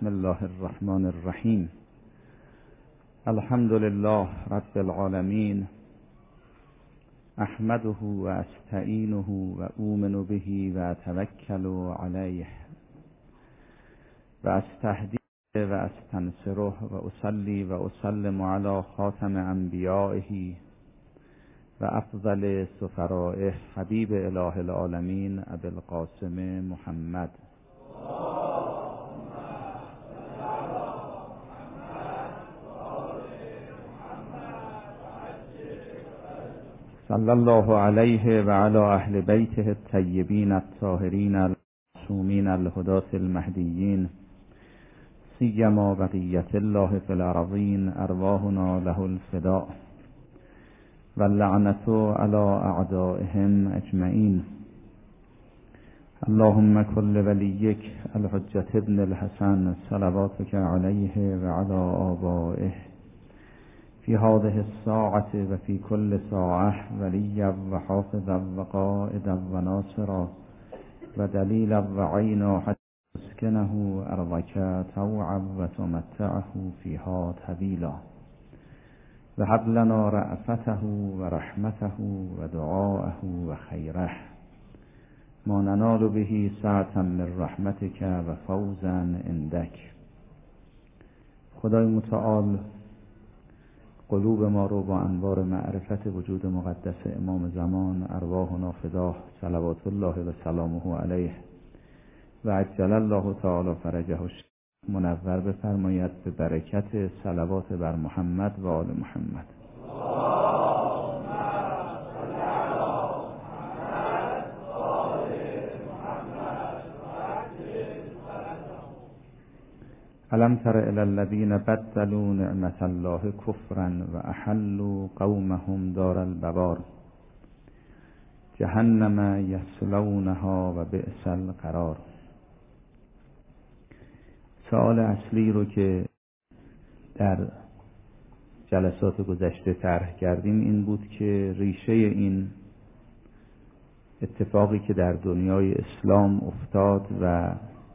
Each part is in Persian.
بسم الله الرحمن الرحیم. الحمد لله رب العالمین، احمده و استعینه و اومن به و اتوکل علیه و استهدیه و استنصره و اصلی و اسلم علی خاتم انبیائه و افضل سفرائه حبیب اله العالمین ابی القاسم محمد. صلی الله علیه و علی اهل بیته الطیبین الطاهرین المعصومین الهداة المهدیین، سیما بقیة الله فی الارضین، ارواحنا له الفداء و اللعنة علی اعدائهم اجمعین. اللهم کل ولیک الحجة ابن الحسن صلواتک علیه و علی آبائه فی هذه الساعة و فی کل ساعة ولیا و حافظا و قائدا و ناصرا و دلیلا و عینا حتی تسکنه ارضک طوعا و تمتعه فیها طویلا و هب لنا رأفته و رحمته و دعاءه و خیره ما ننال به سعة من رحمتک و فوزا عندک. خدای متعال قلوب ما رو با انوار معرفت وجود مقدس امام زمان ارواحنا فداه صلوات الله و سلامه علیه و عجل الله تعالی فرجه منور بفرماید به برکت صلوات بر محمد و آل محمد. الم تر الی الذین بدلوا نعمت الله کفرا و احلوا قومهم دار البوار جهنم یصلونها و بئس القرار. سوال اصلی رو که در جلسات گذشته طرح کردیم این بود که ریشه این اتفاقی که در دنیای اسلام افتاد و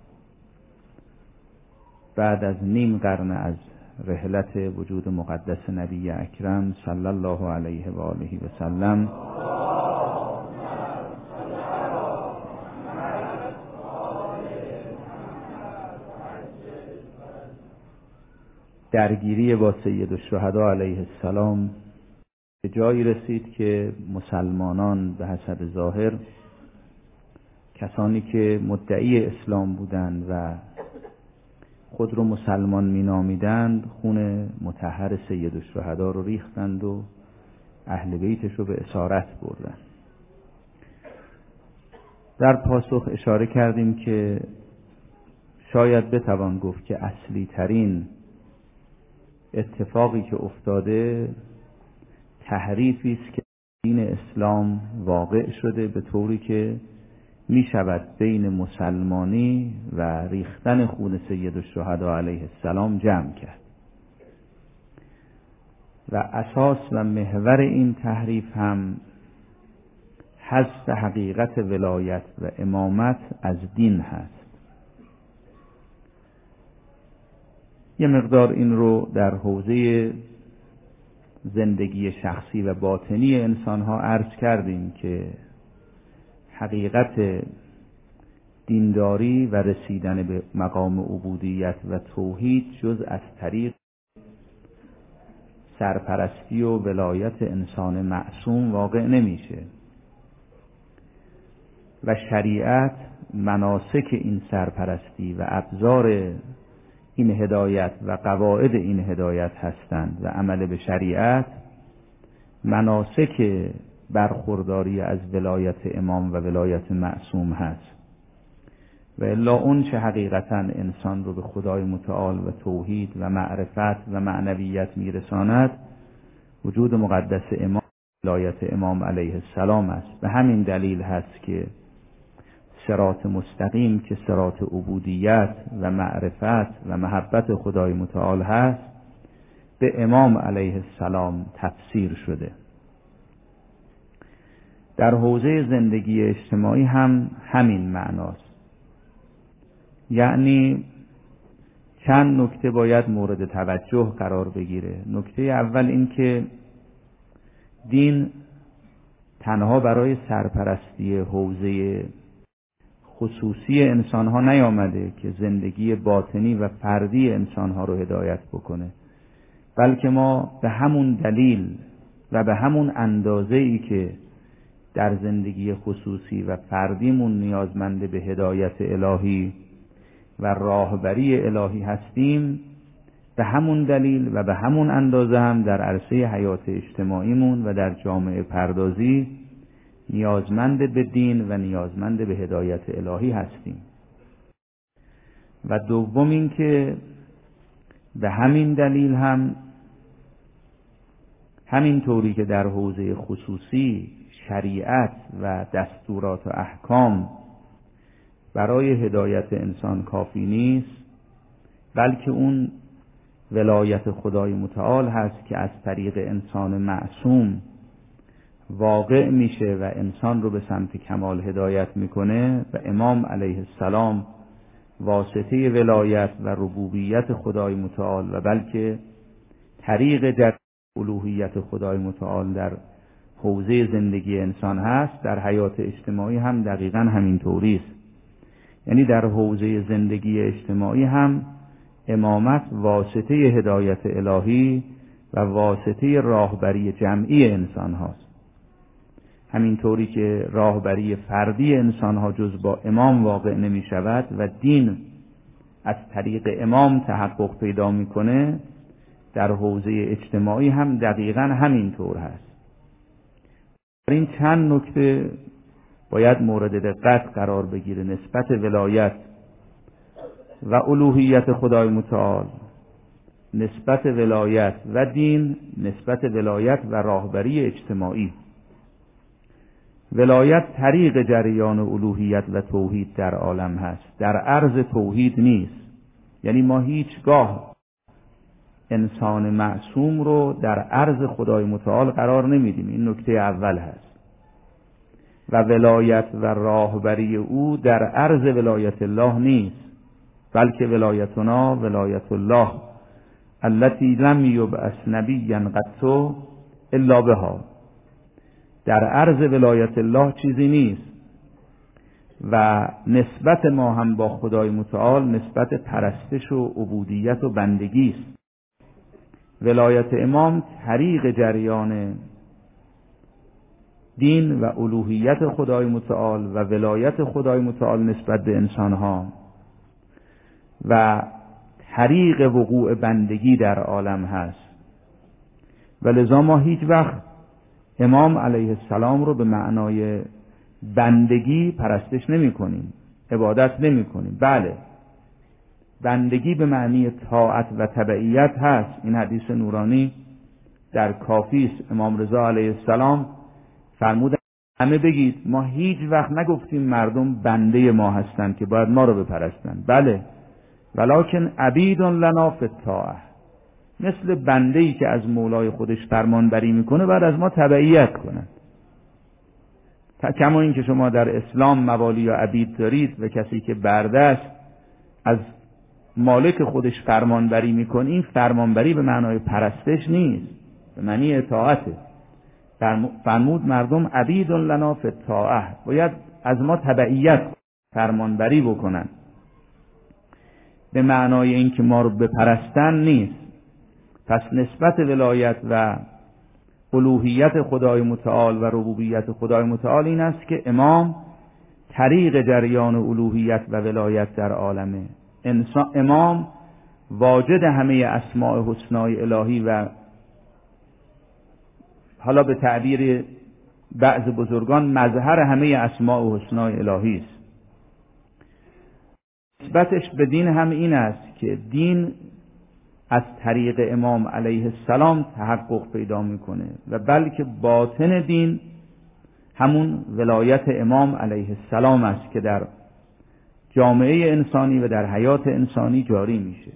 بعد از نیم قرن از رحلت وجود مقدس نبی اکرم صلی الله علیه و آله و سلم درگیری با سید الشهدا علیه السلام به جایی رسید که مسلمانان به حسب ظاهر، کسانی که مدعی اسلام بودند و خود رو مسلمان می نامیدند، خون مطهر سید الشهدا رو ریختند و اهل بیتش رو به اسارت بردند. در پاسخ اشاره کردیم که شاید بتوان گفت که اصلی ترین اتفاقی که افتاده تحریفی است که دین اسلام واقع شده به طوری که می شود بین مسلمانی و ریختن خون سید الشهدا علیه السلام جمع کرد و اساس و محور این تحریف هم حذف حقیقت ولایت و امامت از دین هست. یه مقدار این رو در حوزه زندگی شخصی و باطنی انسان ها عرض کردیم که حقیقت دینداری و رسیدن به مقام عبودیت و توحید جز از طریق سرپرستی و ولایت انسان معصوم واقع نمیشه و شریعت مناسک این سرپرستی و ابزار این هدایت و قواعد این هدایت هستند و عمل به شریعت مناسک برخورداری از ولایت امام و ولایت معصوم هست و الا اون چه حقیقتا انسان رو به خدای متعال و توحید و معرفت و معنویت میرساند وجود مقدس امام ولایت امام علیه السلام است. به همین دلیل هست که صراط مستقیم که صراط عبودیت و معرفت و محبت خدای متعال هست به امام علیه السلام تفسیر شده. در حوزه زندگی اجتماعی هم همین معناست، یعنی چند نکته باید مورد توجه قرار بگیره. نکته اول این که دین تنها برای سرپرستی حوزه خصوصی انسانها نیامده که زندگی باطنی و فردی انسانها رو هدایت بکنه، بلکه ما به همون دلیل و به همون اندازه‌ای که در زندگی خصوصی و فردیمون نیازمند به هدایت الهی و راهبری الهی هستیم، به همون دلیل و به همون اندازه هم در عرصه حیات اجتماعیمون و در جامعه پردازی نیازمند به دین و نیازمند به هدایت الهی هستیم. و دوم این که به همین دلیل هم همین طوری که در حوزه خصوصی شریعت و دستورات و احکام برای هدایت انسان کافی نیست، بلکه اون ولایت خدای متعال هست که از طریق انسان معصوم واقع میشه و انسان رو به سمت کمال هدایت میکنه و امام علیه السلام واسطه ولایت و ربوبیت خدای متعال و بلکه طریق در الوهیت خدای متعال در حوزه زندگی انسان هست. در حیات اجتماعی هم دقیقاً همین طوری است. یعنی در حوزه زندگی اجتماعی هم امامت واسطه هدایت الهی و واسطه راهبری جمعی انسان هاست. همینطوری که راهبری فردی انسان ها جز با امام واقع نمی شود و دین از طریق امام تحقق پیدا میکنه، در حوزه اجتماعی هم دقیقاً همینطور هست. در این چند نکته باید مورد دقت قرار بگیره نسبت ولایت و الوهیت خدای متعال، نسبت ولایت و دین، نسبت ولایت و راهبری اجتماعی. ولایت طریق جریان الوهیت و توحید در عالم هست، در عرض توحید نیست. یعنی ما هیچگاه انسان معصوم رو در عرض خدای متعال قرار نمیدیم. این نکته اول هست. و ولایت و راهبری او در عرض ولایت الله نیست، بلکه ولایتنا ولایت الله التي لم یبعث نبیا قط الا بها. در عرض ولایت الله چیزی نیست و نسبت ما هم با خدای متعال نسبت پرستش و عبودیت و بندگی است. ولایت امام طریق جریان دین و الوهیت خدای متعال و ولایت خدای متعال نسبت به انسانها و طریق وقوع بندگی در عالم هست. و لذا ما هیچ وقت امام علیه السلام رو به معنای بندگی پرستش نمی کنیم، عبادت نمی کنیم. بله، بندگی به معنی طاعت و تبعیت هست. این حدیث نورانی در کافی است. امام رضا علیه السلام فرمودن همه بگید ما هیچ وقت نگفتیم مردم بنده ما هستند که باید ما رو بپرستند. بله، ولکن عبید لنا فی الطاعه، مثل بنده‌ای که از مولای خودش فرمان بری میکنه بعد از ما تبعیت کنند. کما این که شما در اسلام موالی یا عبید دارید و کسی که برده است از مالک خودش فرمان بری میکنه، این فرمان بری به معنای پرستش نیست، به معنی اطاعته. فرمود مردم عبید لنا فی الطاعه، باید از ما تبعیت فرمان بری بکنن، به معنای این که ما رو بپرستن نیست. پس نسبت ولایت و الوهیت خدای متعال و ربوبیت خدای متعال این است که امام طریق جریان الوهیت و ولایت در عالمه. امام واجد همه اسماء حسنای الهی و حالا به تعبیر بعض بزرگان مظهر همه اسماء حسنای الهی است. نسبتش به دین هم این است که دین از طریق امام علیه السلام تحقق پیدا میکنه و بلکه باطن دین همون ولایت امام علیه السلام است که در جامعه انسانی و در حیات انسانی جاری میشه.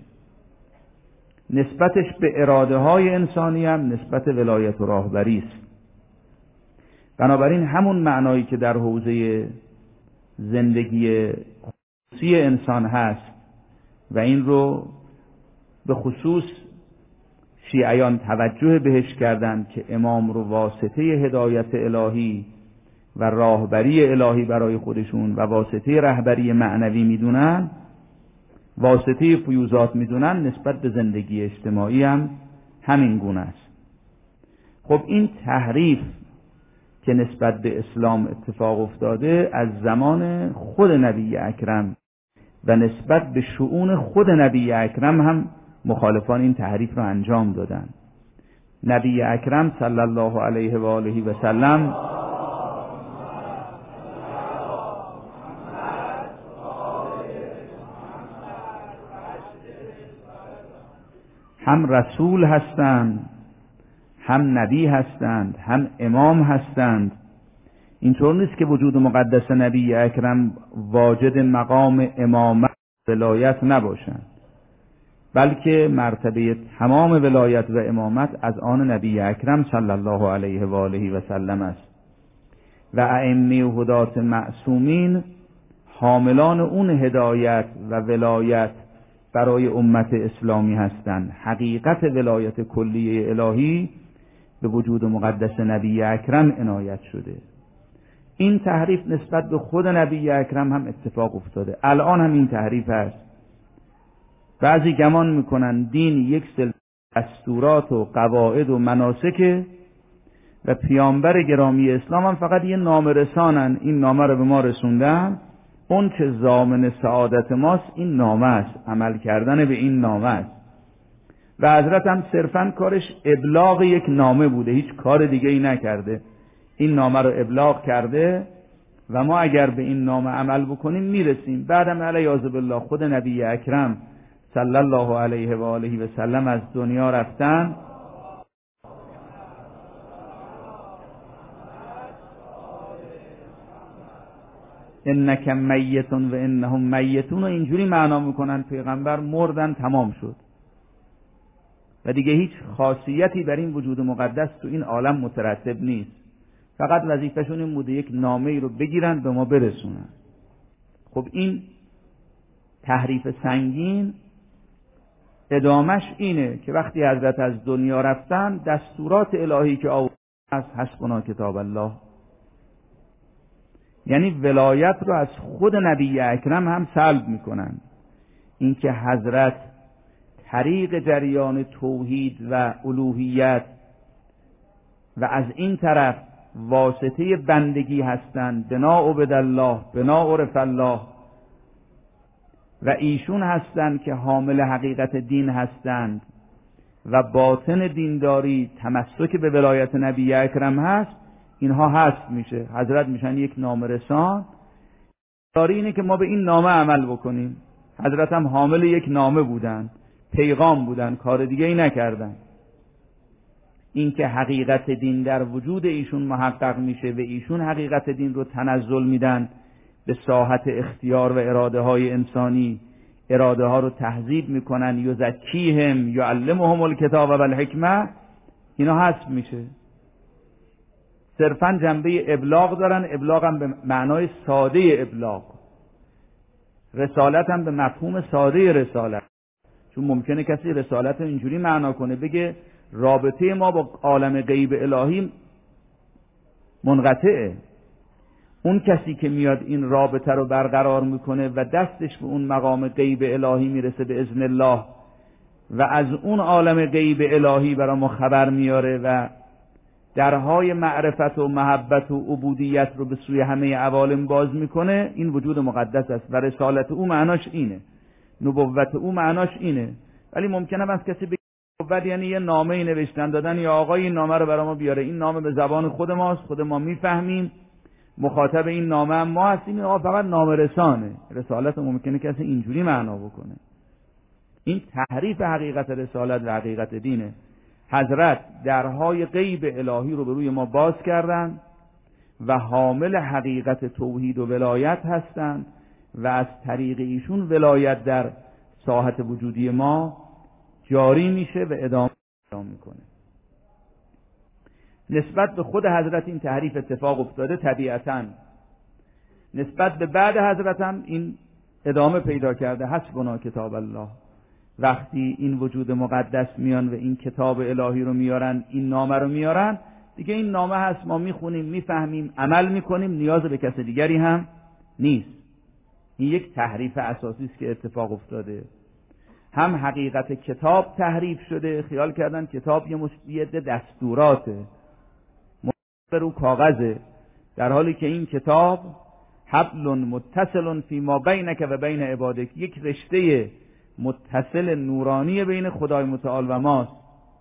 نسبتش به اراده های انسانی هم نسبت ولایت و راهبری است. بنابراین همون معنایی که در حوزه زندگی خصوصی انسان هست و این رو به خصوص شیعیان توجه بهش کردند که امام رو واسطه هدایت الهی و راهبری الهی برای خودشون و واسطه رهبری معنوی میدونن، واسطه فیوزات میدونن، نسبت به زندگی اجتماعی هم همین گونه است. خب این تحریف که نسبت به اسلام اتفاق افتاده از زمان خود نبی اکرم و نسبت به شؤون خود نبی اکرم هم مخالفان این تحریف رو انجام دادن. نبی اکرم صلی الله علیه و آله و سلم هم رسول هستند، هم نبی هستند، هم امام هستند. اینطور نیست که وجود مقدس نبی اکرم واجد مقام امامت ولایت نباشند، بلکه مرتبه تمام ولایت و امامت از آن نبی اکرم صلی الله علیه و آله و سلم است و ائمه و هدات معصومین حاملان اون هدایت و ولایت برای امت اسلامی هستند. حقیقت ولایت کلیه الهی به وجود مقدس نبی اکرم عنایت شده. این تحریف نسبت به خود نبی اکرم هم اتفاق افتاده. الان هم این تحریف هست. بعضی گمان میکنن دین یک سلسله دستورات و قواعد و مناسک و پیامبر گرامی اسلام هم فقط یه نامه رسانن، این نامه رو به ما رسوندن، اون که ضامن سعادت ماست این نامه است، عمل کردن به این نامه است. و حضرت هم صرفاً کارش ابلاغ یک نامه بوده، هیچ کار دیگه ای نکرده. این نامه رو ابلاغ کرده و ما اگر به این نامه عمل بکنیم میرسیم. بعدم علیاذ بالله خود نبی اکرم صلی الله علیه و آله و سلم از دنیا رفتن. انک میتون و انهم میتون و اینجوری معنا میکنن پیغمبر مردن، تمام شد و دیگه هیچ خاصیتی بر این وجود مقدس تو این عالم مترتب نیست. فقط وظیفه‌شون این بوده یک نامه‌ای رو بگیرن به ما برسونن. خب این تحریف سنگین ادامش اینه که وقتی حضرت از دنیا رفتن دستورات الهی که آورد از حسبنا کتاب الله، یعنی ولایت رو از خود نبی اکرم هم سلب میکنن. اینکه حضرت طریق جریان توحید و الوهیت و از این طرف واسطه بندگی هستند، بنا عبد الله بنا عرف الله، و ایشون هستند که حامل حقیقت دین هستند و باطن دینداری تمسک به ولایت نبی اکرم هست. اینها هست میشه، حضرت میشن یک نامه رسان. داری اینه که ما به این نامه عمل بکنیم. حضرت هم حامل یک نامه بودن، پیغام بودن، کار دیگه ای نکردن. اینکه حقیقت دین در وجود ایشون محقق میشه و ایشون حقیقت دین رو تنزل میدن به ساحت اختیار و اراده های انسانی، اراده ها رو تهذیب میکنن، یزکیهم یعلمهم الکتاب و الحکمه، اینا هست میشه. صرفا جنبه ابلاغ دارن، ابلاغ هم به معنای ساده ابلاغ، رسالت هم به مفهوم ساده رسالت. چون ممکنه کسی رسالت رو اینجوری معنا کنه، بگه رابطه ما با عالم غیب الهی منقطعه. اون کسی که میاد این رابطه رو برقرار میکنه و دستش به اون مقام غیب الهی میرسه به اذن الله و از اون عالم غیب الهی برای ما خبر میاره و درهای معرفت و محبت و عبودیت رو به سوی همه عوالم باز میکنه، این وجود مقدس است و رسالت او معناش اینه، نبوت او معناش اینه. ولی ممکنه از کسی بگه نبوت یعنی یه نامه نوشتن دادن، یا آقای این نامه رو برای ما بیاره، این نامه به زبان خود ماست، خود ما میفهمیم، مخاطب این نامه هم ما هستیم، این آقا فقط نامه رسانه. رسالت ممکنه کسی اینجوری معنا بکنه. این تحریف حقیقت رسالت و حقیقت دینه. حضرت درهای غیب الهی رو به روی ما باز کردن و حامل حقیقت توحید و ولایت هستند و از طریق ایشون ولایت در ساحت وجودی ما جاری میشه و ادامه میکنه. نسبت به خود حضرت این تحریف اتفاق افتاده، طبیعتاً نسبت به بعد حضرت هم این ادامه پیدا کرده. حسبنا کتاب الله وقتی این وجود مقدس میان و این کتاب الهی رو میارن، این نامه رو میارن، دیگه این نامه هست، ما میخونیم، میفهمیم، عمل میکنیم، نیاز به کس دیگری هم نیست. این یک تحریف اساسی است که اتفاق افتاده. هم حقیقت کتاب تحریف شده، خیال کردن کتاب یه دستوراته، رو کاغذه، در حالی که این کتاب حبل متصل فی ما بینک و بین عبادک، یک رشته متصل نورانی بین خدای متعال و ماست.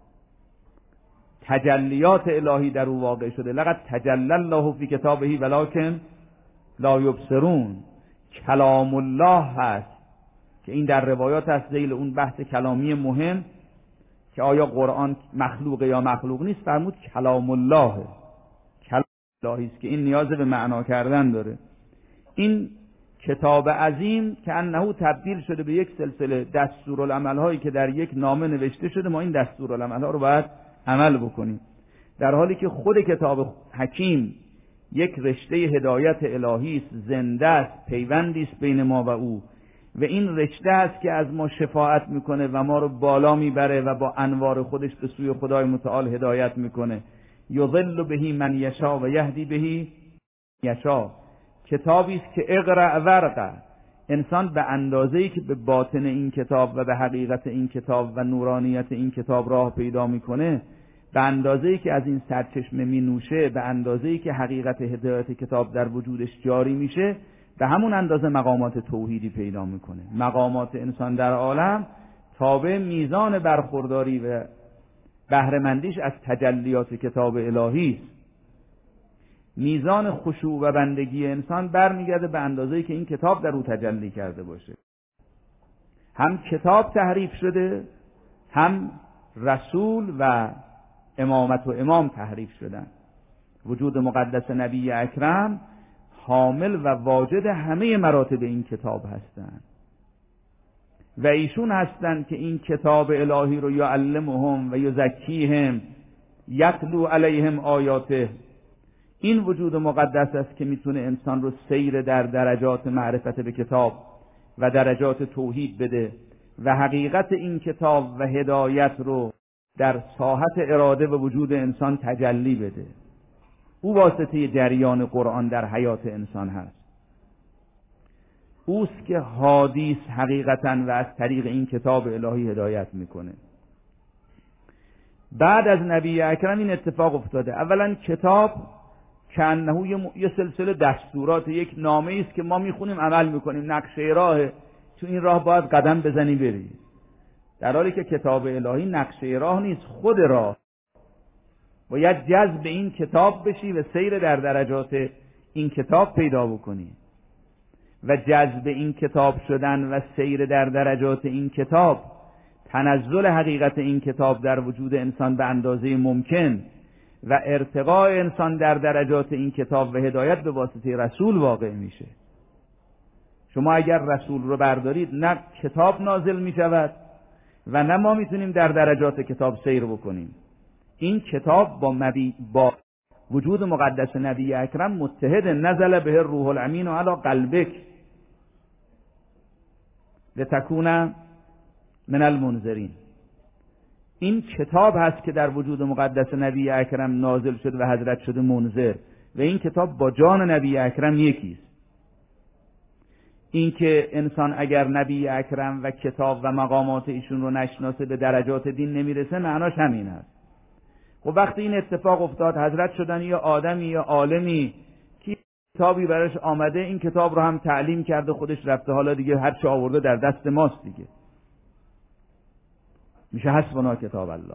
تجلیات الهی در او واقع شده. لقد تجلی الله فی کتابه ولکن لا یبصرون. کلام الله هست که این در روایات از ذیل اون بحث کلامی مهم که آیا قرآن مخلوقه یا مخلوق نیست، فرمود کلام الله، کلام الهی است که این نیاز به معنا کردن داره. این کتاب عظیم که انه تبدیل شده به یک سلسله دستورالعمل هایی که در یک نامه نوشته شده، ما این دستورالعمل ها رو باید عمل بکنیم، در حالی که خود کتاب حکیم یک رشته هدایت الهی است، زنده است، پیوندی است بین ما و او، و این رشته است که از ما شفاعت میکنه و ما رو بالا میبره و با انوار خودش به سوی خدای متعال هدایت میکنه. یضل به من یشاء و یهدی به یشاء. کتابی است که اقرأ ورقه. انسان به اندازه‌ای که به باطن این کتاب و به حقیقت این کتاب و نورانیت این کتاب راه پیدا میکنه، به اندازه‌ای که از این سرچشمه می نوشه، به اندازه‌ای که حقیقت هدایت کتاب در وجودش جاری میشه، به همون اندازه مقامات توحیدی پیدا میکنه. مقامات انسان در عالم تابع میزان برخورداری و بهره‌مندیش از تجلیات کتاب الهی است. میزان خشوع و بندگی انسان برمیگرده به اندازه‌ای که این کتاب در او تجلی کرده باشه. هم کتاب تحریف شده، هم رسول و امامت و امام تحریف شدن. وجود مقدس نبی اکرم حامل و واجد همه مراتب این کتاب هستند و ایشون هستند که این کتاب الهی رو یعلمهم و یزکیهم یتلو علیهم آیاته. این وجود مقدس است که میتونه انسان رو سیر در درجات معرفت به کتاب و درجات توحید بده و حقیقت این کتاب و هدایت رو در ساحت اراده و وجود انسان تجلی بده. او واسطه جریان قرآن در حیات انسان هست. اوست که هادی است حقیقتاً و از طریق این کتاب الهی هدایت میکنه. بعد از نبی اکرم این اتفاق افتاده. اولا کتاب که انه یه سلسله دستورات، یک نامه است که ما میخونیم عمل میکنیم، نقشه راه، تو این راه باید قدم بزنی بری، در حالی که کتاب الهی نقشه راه نیست، خود راه. باید جذب این کتاب بشی و سیر در درجات این کتاب پیدا بکنی و جذب این کتاب شدن و سیر در درجات این کتاب، تنزل حقیقت این کتاب در وجود انسان به اندازه ممکن و ارتقاء انسان در درجات این کتاب و هدایت به واسطه رسول واقع میشه. شما اگر رسول رو بردارید، نه کتاب نازل میشود و نه ما میتونیم در درجات کتاب سیر بکنیم. این کتاب با وجود مقدس نبی اکرم متحد، نزل به روح الامین و علی قلبک لتکون من المنذرین. این کتاب هست که در وجود مقدس نبی اکرم نازل شد و حضرت شده منذر، و این کتاب با جان نبی اکرم یکیست. این که انسان اگر نبی اکرم و کتاب و مقامات ایشون رو نشناسه به درجات دین نمیرسه، معناش همین هست. خب وقتی این اتفاق افتاد، حضرت شدن یا آدمی یا عالمی که کتابی براش آمده، این کتاب رو هم تعلیم کرده، خودش رفته، حالا دیگه هر چه آورده در دست ماست دیگه، میشه حسبنا کتاب الله.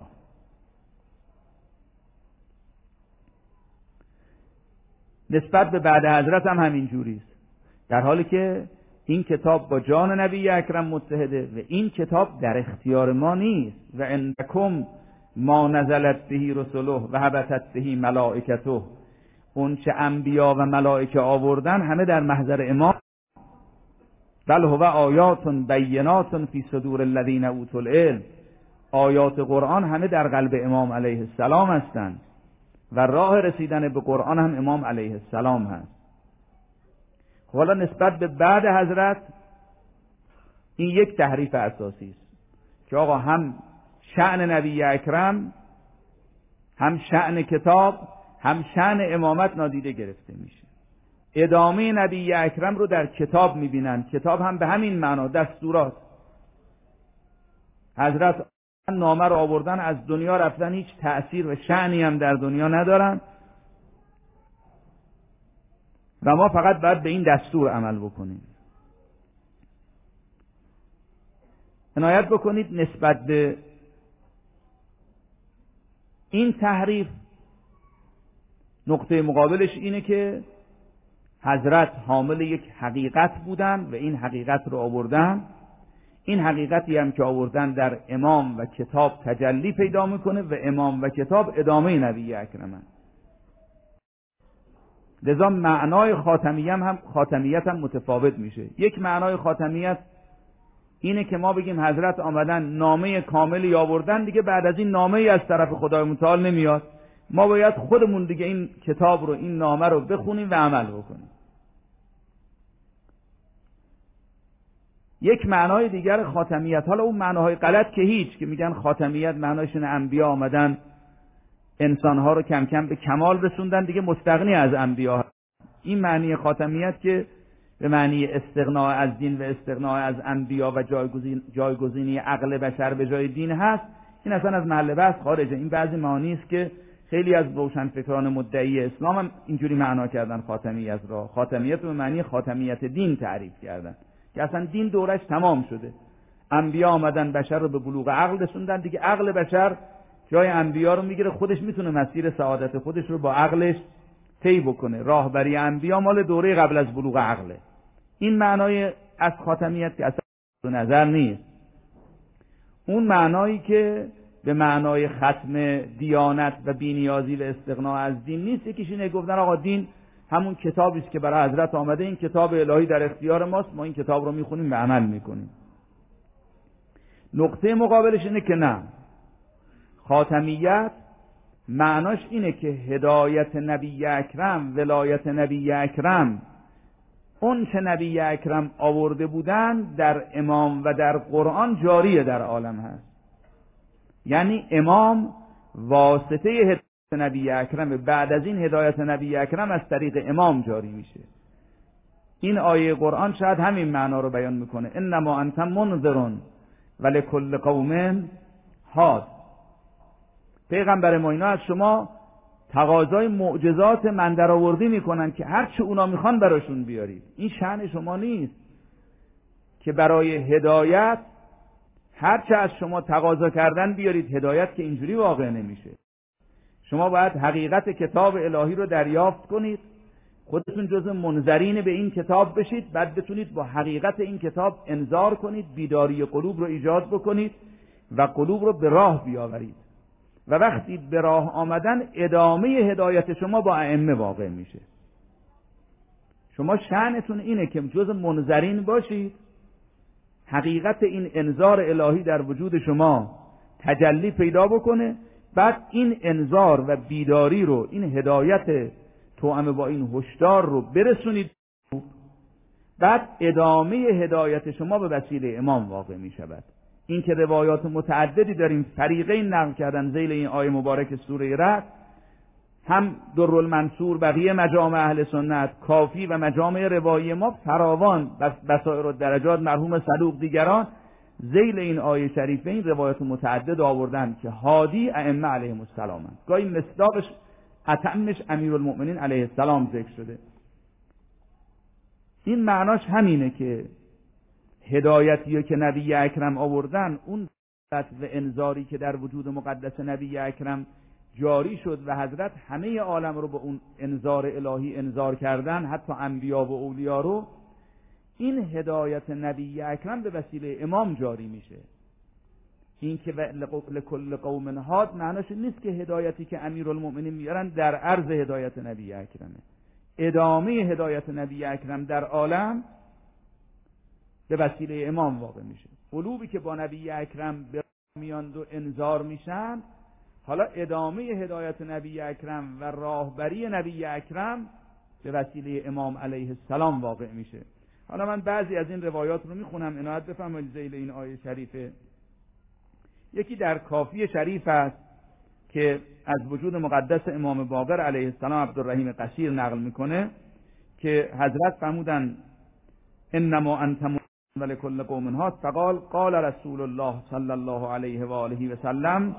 نسبت به بعد حضرت هم همین جوریست، در حالی که این کتاب با جان نبی اکرم متحده و این کتاب در اختیار ما نیست. و عندکم ما نزلت بهی رسله و هبطت بهی ملائکته. اون چه انبیا و ملائکه آوردن همه در محضر امام. بل هو آیات بینات فی صدور الذین اوتوا العلم. آیات قرآن همه در قلب امام علیه السلام هستند و راه رسیدن به قرآن هم امام علیه السلام هست. حالا نسبت به بعد حضرت این یک تحریف اساسی است. که آقا هم شأن نبی اکرم، هم شأن کتاب، هم شأن امامت نادیده گرفته میشه. ادامه نبی اکرم رو در کتاب میبینن. کتاب هم به همین معنا، دستورات. حضرت نامه رو آوردن، از دنیا رفتن، هیچ تأثیر و شأنی هم در دنیا ندارن و ما فقط باید به این دستور عمل بکنیم. عنایت بکنید نسبت به این تحریف نقطه مقابلش اینه که حضرت حامل یک حقیقت بودن و این حقیقت رو آوردن. این حقیقتی هم که آوردن در امام و کتاب تجلی پیدا میکنه و امام و کتاب ادامه نبی اکرمن. لذا معنای خاتمیت هم متفاوت میشه. یک معنای خاتمیت اینه که ما بگیم حضرت آمدن نامه کاملی آوردن، دیگه بعد از این نامه ای از طرف خدای متعال نمیاد، ما باید خودمون دیگه این کتاب رو، این نامه رو بخونیم و عمل بکنیم. یک معنای دیگر خاتمیت، حالا اون معناهای غلط که هیچ، که میگن خاتمیت معنایشون انبیا آمدن انسانها رو کم کم به کمال رسوندن، دیگه مستغنی از انبیا. این معنی خاتمیت که به معنی استغنا از دین و استغنا از انبیا و جایگزینی عقل بشر به جای دین هست، این اصلا از محل بحث خارجه. این بعضی معانی است که خیلی از روشنفکران مدعی اسلام هم اینجوری معنا کردن خاتمیت را. خاتمیت به معنی خاتمیت دین تعریف کردن که اصلا دین دورش تمام شده. انبیا آمدن بشر رو به بلوغ عقل رسوندن، دیگه عقل بشر جای انبیا رو میگیره، خودش میتونه مسیر سعادت خودش رو با عقلش طی بکنه. راهبری انبیا مال دوره قبل از بلوغ عقله. این معنای از خاتمیت که اصلا به نظر نیست. اون معنایی که به معنای ختم دیانت و بی‌نیازی و استغنا از دین نیست. یکیش اینه گفتن آقا دین همون کتابی است که برای حضرت آمده، این کتاب الهی در اختیار ماست، ما این کتاب رو میخونیم و عمل میکنیم. نقطه مقابلش اینه که نه، خاتمیت معناش اینه که هدایت نبی اکرم، ولایت نبی اکرم، اون که نبی اکرم آورده بودن در امام و در قرآن جاریه در عالم هست. یعنی امام واسطه هدایت نبی اکرم، بعد از این هدایت نبی اکرم از طریق امام جاری میشه. این آیه قرآن شاید همین معنا رو بیان میکنه. انما انت منذر ولکل قوم هاد. پیغمبر ما اینا از شما تقاضای معجزات من درآوردی میکنن که هر چه اونا میخوان براشون بیارید. این شأن شما نیست که برای هدایت هر چه از شما تقاضا کردن بیارید. هدایت که اینجوری واقع نمیشه. شما باید حقیقت کتاب الهی رو دریافت کنید، خودتون جزء منذرین به این کتاب بشید، بعد بتونید با حقیقت این کتاب انذار کنید، بیداری قلوب رو ایجاد بکنید و قلوب رو به راه بیاورید. و وقتی به راه آمدن ادامه هدایت شما با ائمه واقع میشه. شما شأنتون اینه که جزء منذرین باشید، حقیقت این انذار الهی در وجود شما تجلی پیدا بکنه، بعد این انذار و بیداری رو، این هدایت توأم با این هشدار رو برسونید، بعد ادامه هدایت شما به وسیله امام واقع می شود. این که روایات متعددی داریم فریقین نقل کردن ذیل این آیه مبارک سوره رعد، هم درالمنصور، بقیه مجامع اهل سنت، کافی و مجامع روایی ما فراوان، بصائر الدرجات، مرحوم صدوق، دیگران ذیل این آیه شریفه این روایات متعدد آوردن که هادی ائمه علیهم السلام هست. گاهی مصداقش اتمش امیرالمؤمنین علیه السلام ذکر شده. این معناش همینه که هدایتی که نبی اکرم آوردن، اون و انذاری که در وجود مقدس نبی اکرم جاری شد و حضرت همه عالم رو به اون انذار الهی انذار کردن، حتی انبیا و اولیا رو، این هدایت نبی اکرم به وسیله امام جاری میشه. این که لکل قوم هاد معناش نیست که هدایتی که امیرالمؤمنین میارن در عرض هدایت نبی اکرمه. ادامه هدایت نبی اکرم در عالم به وسیله امام واقع میشه. قلوبی که با نبی اکرم به میاند و انذار میشن، حالا ادامه هدایت نبی اکرم و راهبری نبی اکرم به وسیله امام علیه السلام واقع میشه. حالا من بعضی از این روایات رو میخونم، عنایت بفرمایید ذیل این آیه شریفه. یکی در کافی شریف است که از وجود مقدس امام باقر علیه السلام عبدالرحیم قشیر نقل میکنه که حضرت فرمودن انما انت منذر ولکل قوم هاد، فقال قال رسول الله صلی الله علیه و آله و سلم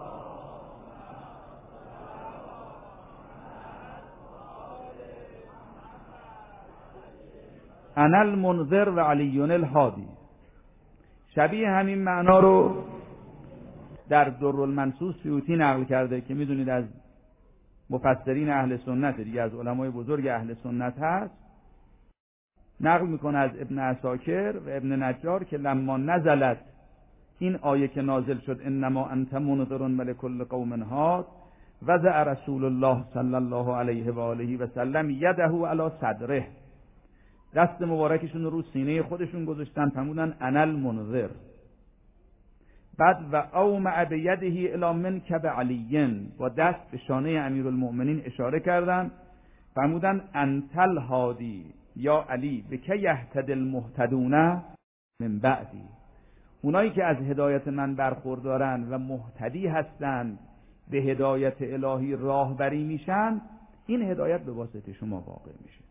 انا المنذر و علی الهادی. شبیه همین معنا رو در درالمنصور سیوطی نقل کرده که میدونید از مفسرین اهل سنت، دیگه از علمای بزرگ اهل سنت هست. نقل میکنه از ابن عساکر و ابن نجار که لما نزلت، این آیه که نازل شد انما انت منذر ولکل قوم هاد، وضع رسول الله صلی الله علیه و آله و سلم یده علی صدره، دست مبارکشون رو سینه خودشون گذاشتن، فرمودن انا المنذر. بعد و اومع بیده الی منکب علی، با دست به شانه امیرالمؤمنین اشاره کردن، فرمودن انت الهادی یا علی بک یهتدی المهتدون من بعدی. اونایی که از هدایت من برخوردارن و مهتدی هستند، به هدایت الهی راهبری میشن، این هدایت به واسطه شما واقع میشه.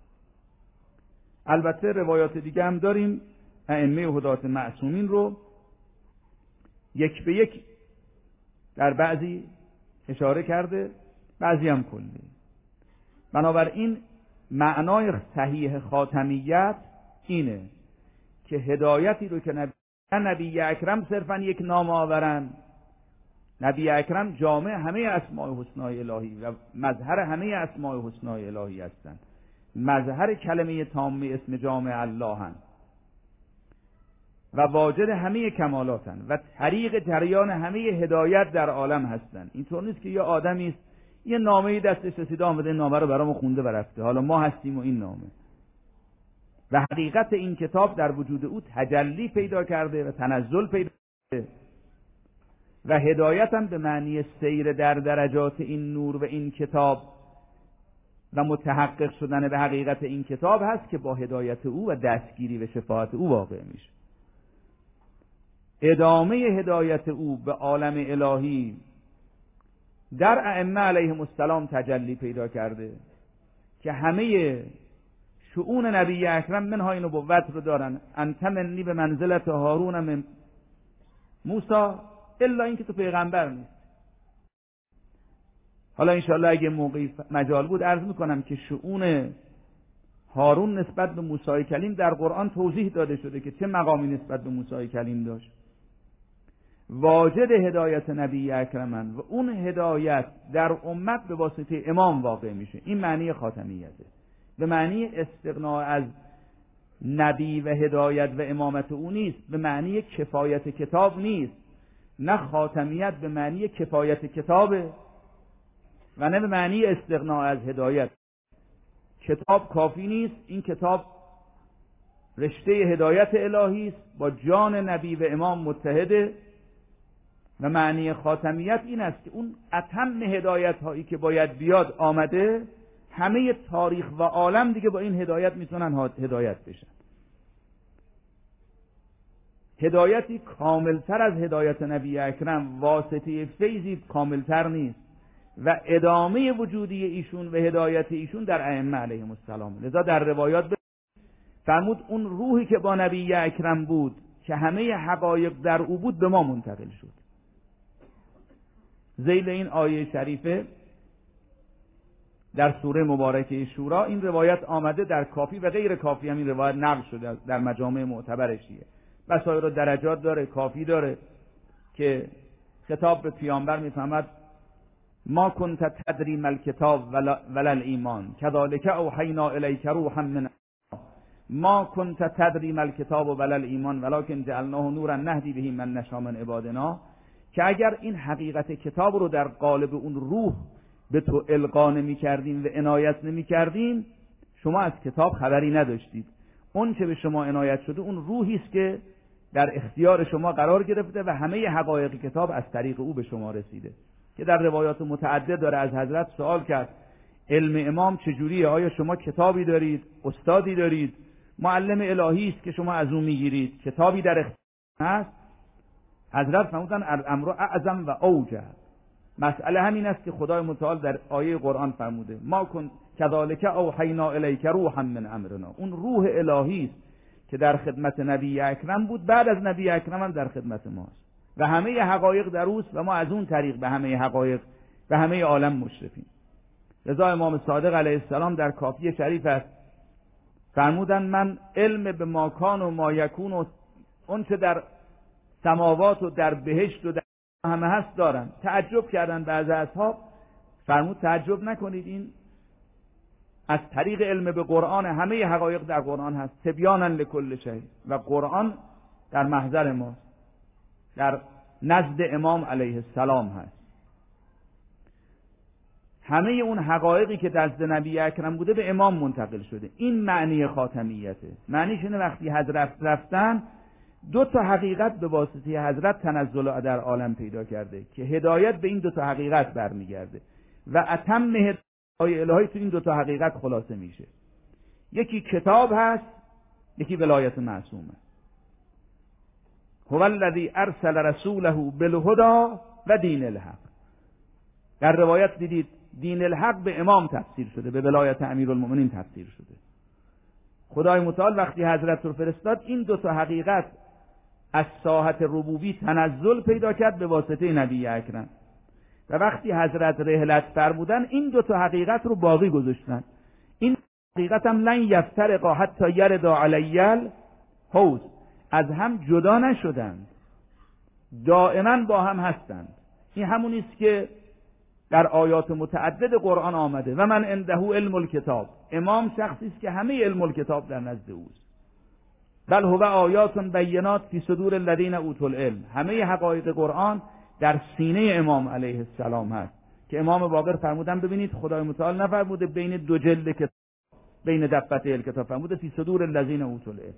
البته روایات دیگه هم داریم، ائمه هدایت معصومین رو یک به یک در بعضی اشاره کرده، بعضی هم کلی. بنابراین معنای صحیح خاتمیت اینه که هدایتی رو که نبی اکرم صرفا یک نام آورن، نبی اکرم جامع همه اسماء حسنای الهی و مظهر همه اسماء حسنای الهی هستند، مظهر کلمه تامه اسم جامع الله هستند و واجد همه کمالات هستند و طریق جریان همه هدایت در عالم هستند. اینطور نیست که یه آدمی است یه نامه‌ای دستش رسیده آمده این نامه رو برامون خونده و رفته، حالا ما هستیم و این نامه. و حقیقت این کتاب در وجود او تجلی پیدا کرده و تنزل پیدا کرده و هدایت هم به معنی سیر در درجات این نور و این کتاب و متحقق شدن به حقیقت این کتاب هست که با هدایت او و دستگیری و شفاعت او واقع میشه. ادامه هدایت او به عالم الهی در ائمه علیهم السلام تجلی پیدا کرده که همه شؤون نبی اکرم منهای نبوت رو دارن. انت منی به منزلت هارون من موسی، الا این که تو پیغمبر نیست. حالا انشاءالله اگه موقعی مجال بود عرض میکنم که شؤون هارون نسبت به موسی کلیم در قرآن توضیح داده شده که چه مقامی نسبت به موسی کلیم داشت. واجد هدایت نبی اکرمن و اون هدایت در امت به واسطه امام واقع میشه. این معنی خاتمیته، به معنی استغناء از نبی و هدایت و امامت او نیست، به معنی کفایت کتاب نیست. نه خاتمیت به معنی کفایت کتابه و نه به معنی استغناء از هدایت. کتاب کافی نیست، این کتاب رشته هدایت الهی است، با جان نبی و امام متحده. و معنی خاتمیت این است که اون اتم هدایت هایی که باید بیاد آمده، همه تاریخ و عالم دیگه با این هدایت میتونن هدایت بشن. هدایتی کاملتر از هدایت نبی اکرم، واسطه فیضی کاملتر نیست و ادامه وجودی ایشون و هدایت ایشون در ائمه علیهم السلام. لذا در روایات فرمود اون روحی که با نبی اکرم بود که همه حقایق در او بود به ما منتقل شد. ذیل این آیه شریفه در سوره مبارکه شورا این روایت آمده، در کافی و غیر کافی هم این روایت نقل شده در مجامع معتبر شیعه. بسایر درجات داره، کافی داره که خطاب به پیامبر میفهمد ما کنت تدری ما الکتاب ولا الایمان کذالک اوحینا الیک روحا من ما کنت تدری ما الکتاب ولا الایمان ولکن جعلناه نورا نهدی به من نشاء من عبادنا، که اگر این حقیقت کتاب رو در قالب اون روح به تو القا نمی کردیم و عنایت نمی کردیم، شما از کتاب خبری نداشتید. اون چه به شما عنایت شده اون روحی است که در اختیار شما قرار گرفته و همه حقایق کتاب از طریق او به شما رسیده. که در روایات متعدد داره از حضرت سوال کرد علم امام چجوریه؟ آیا شما کتابی دارید، استادی دارید، معلم الهی است که شما از اون میگیرید، کتابی در اختیار هست؟ حضرت فرمودن الامر اعظم و اوجه. مسئله همین است که خدای متعال در آیه قرآن فرموده ما کن کذالک اوحینا الیک روحا من امرنا. اون روح الهی است که در خدمت نبی اکرم بود، بعد از نبی اکرم هم در خدمت ماست و همه حقایق در اوست و ما از اون طریق به همه حقایق به همه عالم مشرفیم. لذا امام صادق علیه السلام در کافیه شریف است فرمودن من علم به ماکان و ما یکون و اون چه در سماوات و در بهشت و در همه هست دارن. تعجب کردن بعضی اصحاب، فرمود تعجب نکنید، این از طریق علم به قرآن همه حقایق در قرآن هست، تبیانا لکل شیء، و قرآن در محضر ما در نزد امام علیه السلام هست. همه اون حقایقی که نزد نبی اکرم بوده به امام منتقل شده. این معنی خاتمیته. معنیش اینه وقتی حضرت رفتن دو تا حقیقت به واسطه حضرت تنزل در عالم پیدا کرده که هدایت به این دو تا حقیقت برمیگرده و اتم هدایت الهی تو این دو تا حقیقت خلاصه میشه. یکی کتاب هست، یکی ولایت معصومه. هو الذی ارسل رسوله بالهدى و دین الحق. در روایت دیدید دین الحق به امام تفسیر شده، به ولایت امیرالمؤمنین تفسیر شده. خدای متعال وقتی حضرت رو فرستاد این دو تا حقیقت از ساحت ربوبی تنزل پیدا کرد به واسطه نبی اکرم و وقتی حضرت رحلت فرمودن این دو تا حقیقت رو باقی گذاشتن. این حقیقت هم لن یفترقا حتی یردا علی الحوض، از هم جدا نشدند، دائما با هم هستند. این همونی است که در آیات متعدد قرآن آمده و من عنده علم الکتاب. امام شخصی است که همه علم الکتاب در نزد اوست. بل هو آیات بینات فی صدور الذین اوتوا العلم. همه حقایق قرآن در سینه امام علیه السلام هست که امام باقر فرمودن ببینید خدای متعال نفرموده بین دو جلد کتاب، بین دفتر الکتاب، فرموده فی صدور الذین اوتوا العلم.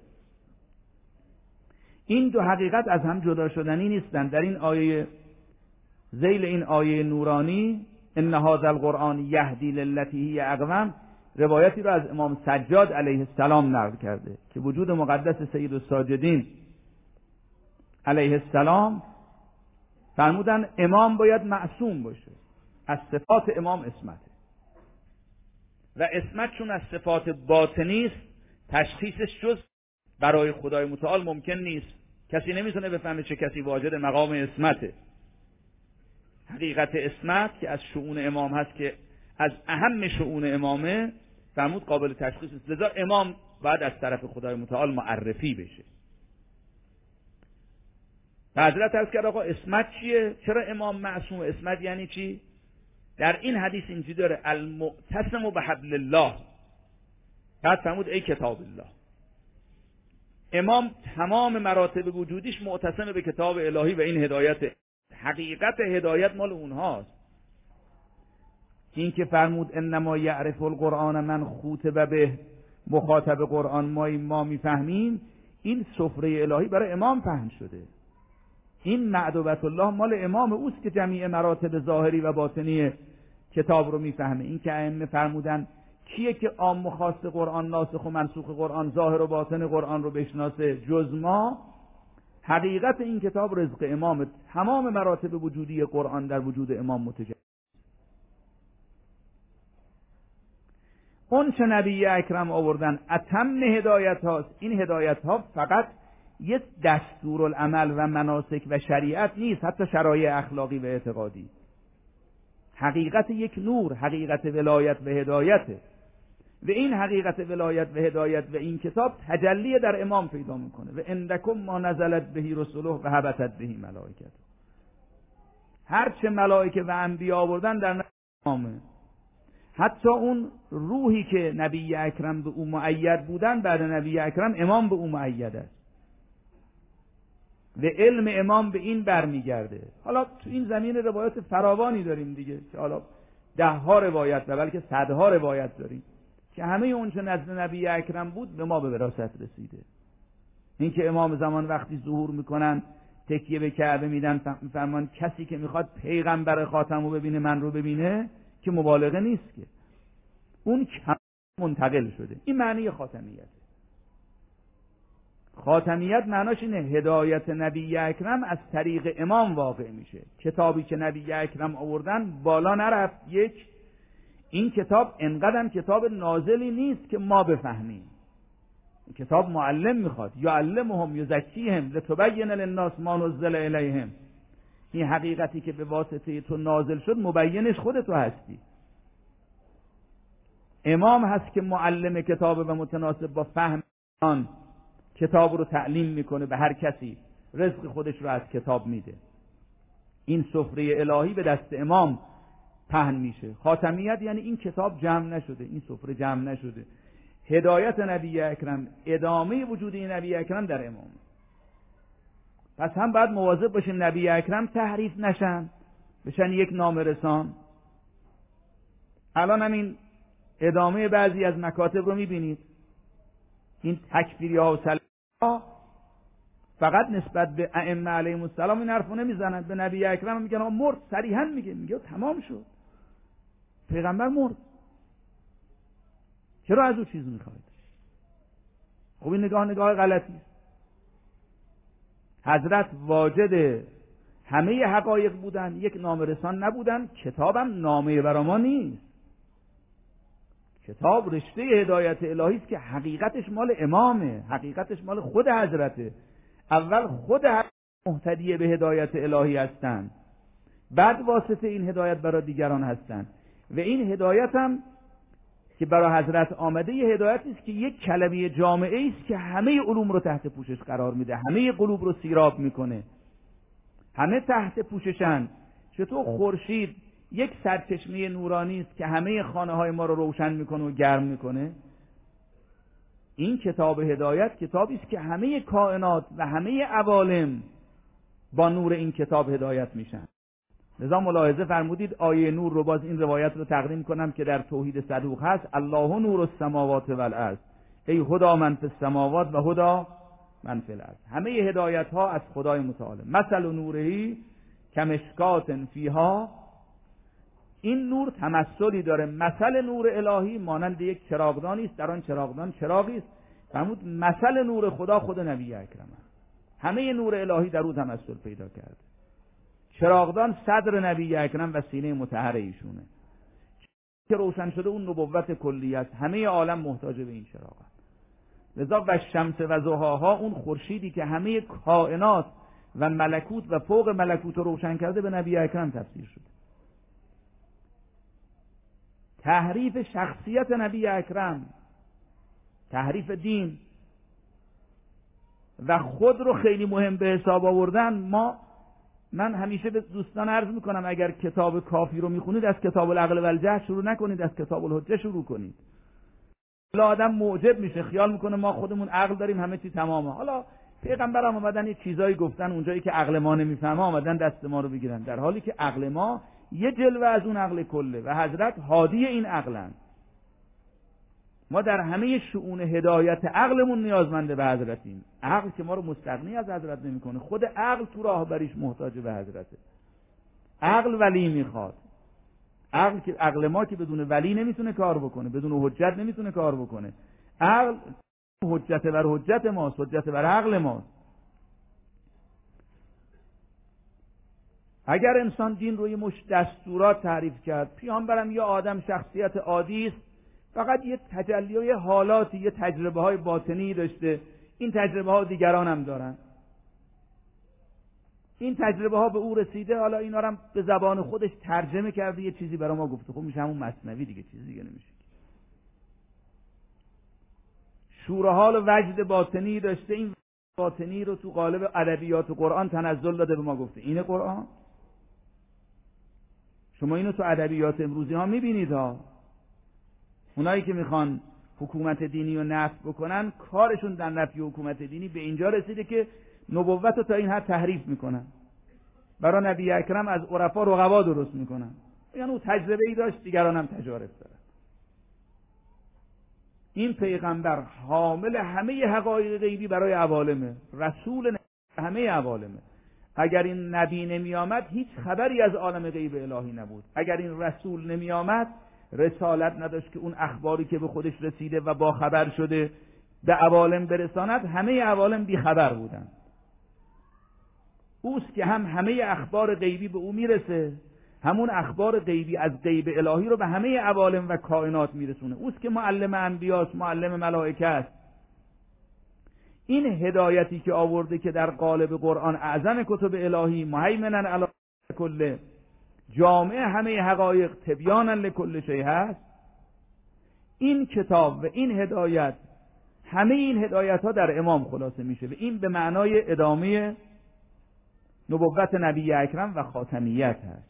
این دو حقیقت از هم جدا شدنی نیستند. در این آیه، ذیل این آیه نورانی ان هذا القرآن یهدی للتی هی اقوم، روایتی رو از امام سجاد علیه السلام نقل کرده که وجود مقدس سید الساجدین علیه السلام فرمودن امام باید معصوم باشه. از صفات امام اسمته و اسمت چون از صفات باطنی است تشخیصش جز برای خدای متعال ممکن نیست. کسی نمیتونه بفهمه چه کسی واجد مقام اسمته. حقیقت اسمت که از شؤون امام هست که از اهم شؤون امامه، فرمود قابل تشخیص است. لذا امام باید از طرف خدای متعال معرفی بشه. حضرت عرض کرد آقا اسمت چیه؟ چرا امام معصوم؟ اسمت یعنی چی؟ در این حدیث اینجوری داره المعتصم بحبل الله. بعد فرمود ای کتاب الله. امام تمام مراتب وجودیش معتصم به کتاب الهی و این هدایت. حقیقت هدایت مال اونهاست. این که فرمود انما یعرف القرآن من خوطب به، مخاطب قرآن ما میفهمیم، این سفره الهی برای امام فهم شده. این معدوبت الله مال امام اوست که جمیع مراتب ظاهری و باطنی کتاب رو میفهمه. این که ائمه فرمودن کیه که عام و خاص قرآن، ناسخ و منسوخ قرآن، ظاهر و باطن قرآن رو بشناسه جز ما؟ حقیقت این کتاب رزق امام. تمام مراتب وجودی قرآن در وجود امام متجلی. اون چه نبی اکرم آوردن اتم هدایت هاست. این هدایت ها فقط یک دستورالعمل و مناسک و شریعت نیست، حتی شرایع اخلاقی و اعتقادی. حقیقت یک نور، حقیقت ولایت و هدایته و این حقیقت ولایت و هدایت و این کتاب تجلی در امام پیدا میکنه. و عندکم ما نزلت بهی رسوله و هبطت بهی ملائکته. هر چه ملائکه و انبیا آوردن در امامه. حتی اون روحی که نبی اکرم به او مؤید بودن، بعد نبی اکرم امام به او مؤید است و علم امام به این برمیگرده. حالا تو این زمین روایات فراوانی داریم دیگه که حالا 10 ها روایت و بلکه 100 ها روایت داریم که همه اون چه نزد نبی اکرم بود به ما به وراثت رسیده. این که امام زمان وقتی ظهور میکنن تکیه به کعبه میدن، فرمان کسی که میخواد پیغمبر خاتم رو ببینه من رو ببینه، که مبالغه نیست، که اون کم منتقل شده. این معنی خاتمیته. خاتمیت معناش اینه هدایت نبی اکرم از طریق امام واقع میشه. کتابی که نبی اکرم آوردن بالا نرفت. یک، این کتاب انقدر کتاب نازلی نیست که ما بفهمیم. این کتاب معلم میخواد، یعلمهم یزکیهم لتبین للناس ما نزل الیهم. این حقیقتی که به واسطه تو نازل شد مبینش خودت هستی. امام هست که معلم کتاب و متناسب با فهم آن کتاب رو تعلیم میکنه به هر کسی، رزق خودش رو از کتاب میده. این سفره الهی به دست امام پهن میشه. خاتمیت یعنی این کتاب جمع نشده، این سفره جمع نشده. هدایت نبی اکرم، ادامه وجود این نبی اکرم در امام. پس هم باید مواظب باشیم نبی اکرم تحریف نشن، بشن یک نامرسان. الان همین ادامه بعضی از مکاتب رو میبینید، این تکفیری ها و سلام فقط نسبت به ائمه علیهم السلام این حرفو نمیزنن، به نبی اکرم میگن مرد، صریحا میگه تمام شد، پیغمبر مرد، چرا از او چیز میخواید؟ خب این نگاه غلطی است. حضرت واجد همه حقایق بودن، یک نامرسان نبودن. کتابم نامه برا ما نیست، کتاب رشته هدایت الهی است که حقیقتش مال امامه، حقیقتش مال خود حضرته. اول خود مهتدی به هدایت الهی هستند، بعد واسطه این هدایت برای دیگران هستند. و این هدایت هم که برای حضرت آمده یه هدایتی است که یک کلمه جامعه است که همه علوم رو تحت پوشش قرار میده، همه قلوب رو سیراب میکنه، همه تحت پوششن. چطور خورشید یک سرچشمه نورانی است که همه خانه های ما رو روشن میکنه و گرم میکنه، این کتاب هدایت کتابی است که همه کائنات و همه عوالم با نور این کتاب هدایت میشن. لذا ملاحظه فرمودید آیه نور رو، باز این روایت رو تقدیم کنم که در توحید صدوق هست، الله نور السماوات والارض ای هدی من فی السماوات و هدی من فی الارض. همه هدایت ها از خدای متعال. مثل نورهی کمشکات فیها، این نور تمثلی داره. مثل نور الهی مانند یک چراغدانی است، در آن چراغدان چراغی است. فرمود مثل نور خدا خود نبی اکرم، همه نور الهی در او تمثل پیدا کرده. چراغدان صدر نبی اکرم و سینه مطهر ایشونه که روشن شده، اون نبوت کلی است، همه عالم محتاج به این چراغ است. لذا و شمس و ضحاها، اون خورشیدی که همه کائنات و ملکوت و فوق ملکوت رو روشن کرده، به نبی اکرم تفسیر شده. تحریف شخصیت نبی اکرم، تحریف دین و خود رو خیلی مهم به حساب آوردن. من همیشه به دوستان عرض میکنم اگر کتاب کافی رو میخونید از کتاب العقل و الجهل شروع نکنید، از کتاب الحجه شروع کنید. حالا آدم معجب میشه، خیال میکنه ما خودمون عقل داریم، همه چی تمامه. حالا پیغمبر هم آمدن یه چیزایی گفتن اونجایی که عقل ما نمیفهمه، آمدن دست ما رو بگیرن، در حالی که عقل ما یه جلوه از اون عقل کله و حضرت هادی این عقلن. ما در همه شؤون هدایت عقلمون نیازمنده به حضرتیم. عقل که ما رو مستغنی از حضرت نمیکنه، خود عقل تو راهبریش محتاج به حضرته. عقل ولی میخواد. عقل ما که بدون ولی نمیتونه کار بکنه، بدون حجت نمیتونه کار بکنه. عقل حجت بر حجت ماست، حجت بر عقل ماست. اگر انسان دین روی مش دستورات تعریف کرد، پیامبرم یه آدم شخصیت عادی است، فقط یه تجلی و یه حالاتی، یه تجربه های باطنی داشته، این تجربه ها دیگران هم دارن، این تجربه ها به او رسیده، حالا اینا رو هم به زبان خودش ترجمه کرده، یه چیزی برای ما گفته، خب میشه همون مثنوی دیگه، چیزی دیگه نمیشه. شور حال و وجد باطنی داشته، این باطنی رو تو قالب ادبیات و قرآن تنزل داده، به ما گفته اینه قرآن. شما اینو تو ادبیات امروزی ها میبینید ها، اونایی که میخوان حکومت دینی رو نفی بکنن، کارشون در نفی حکومت دینی به اینجا رسیده که نبوت رو تا این حد تحریف میکنن، برای نبی اکرم از عرفا رقبا درست میکنن، یعنی او تجربه ای داشت، دیگران هم تجارب دارن. این پیغمبر حامل همه حقایق غیبی برای عوالمه، رسول همه عوالمه. اگر این نبی نمی آمد هیچ خبری از عالم غیب الهی نبود. اگر این رسول نمی آمد رسالت نداشت که اون اخباری که به خودش رسیده و با خبر شده به عوالم برساند همه عوالم بیخبر بودند. اوست که هم همه اخبار غیبی به او میرسه، همون اخبار غیبی از غیب الهی رو به همه عوالم و کائنات میرسونه. اوست که معلم انبیاست، معلم ملائکه است. این هدایتی که آورده که در قالب قرآن اعظم کتب الهی، مهیمنا علی کل، جامع همه حقایق، تبیانا لکل شیء هست. این کتاب و این هدایت، همه این هدایت ها در امام خلاصه میشه و این به معنای ادامه نبوت نبی اکرم و خاتمیت هست.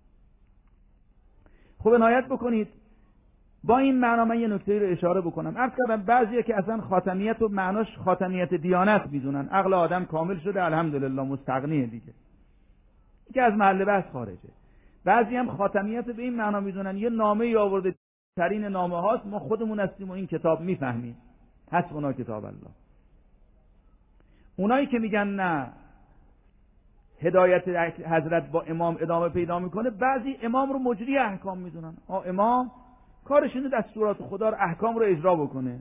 خب عنایت بکنید با این معنا من یه نکته رو اشاره بکنم. عرض کردم بعضیه که اصلا خاتمیت و معناش خاتمیت دیانت میدونن، عقل آدم کامل شده الحمدلله مستغنیه دیگه، که از محل بحث خارجه. بعضی هم خاتمیت به این معنا میدونن یه نامه ای آورده، ترین نامه هاست، ما خودمون هستیم و این کتاب میفهمیم، حسبنا کتاب الله. اونایی که میگن نه هدایت حضرت با امام ادامه پیدا میکنه، بعضی امام رو مجری احکام میدونن. امام کارش اینه دستورات خدا رو، احکام رو اجرا بکنه.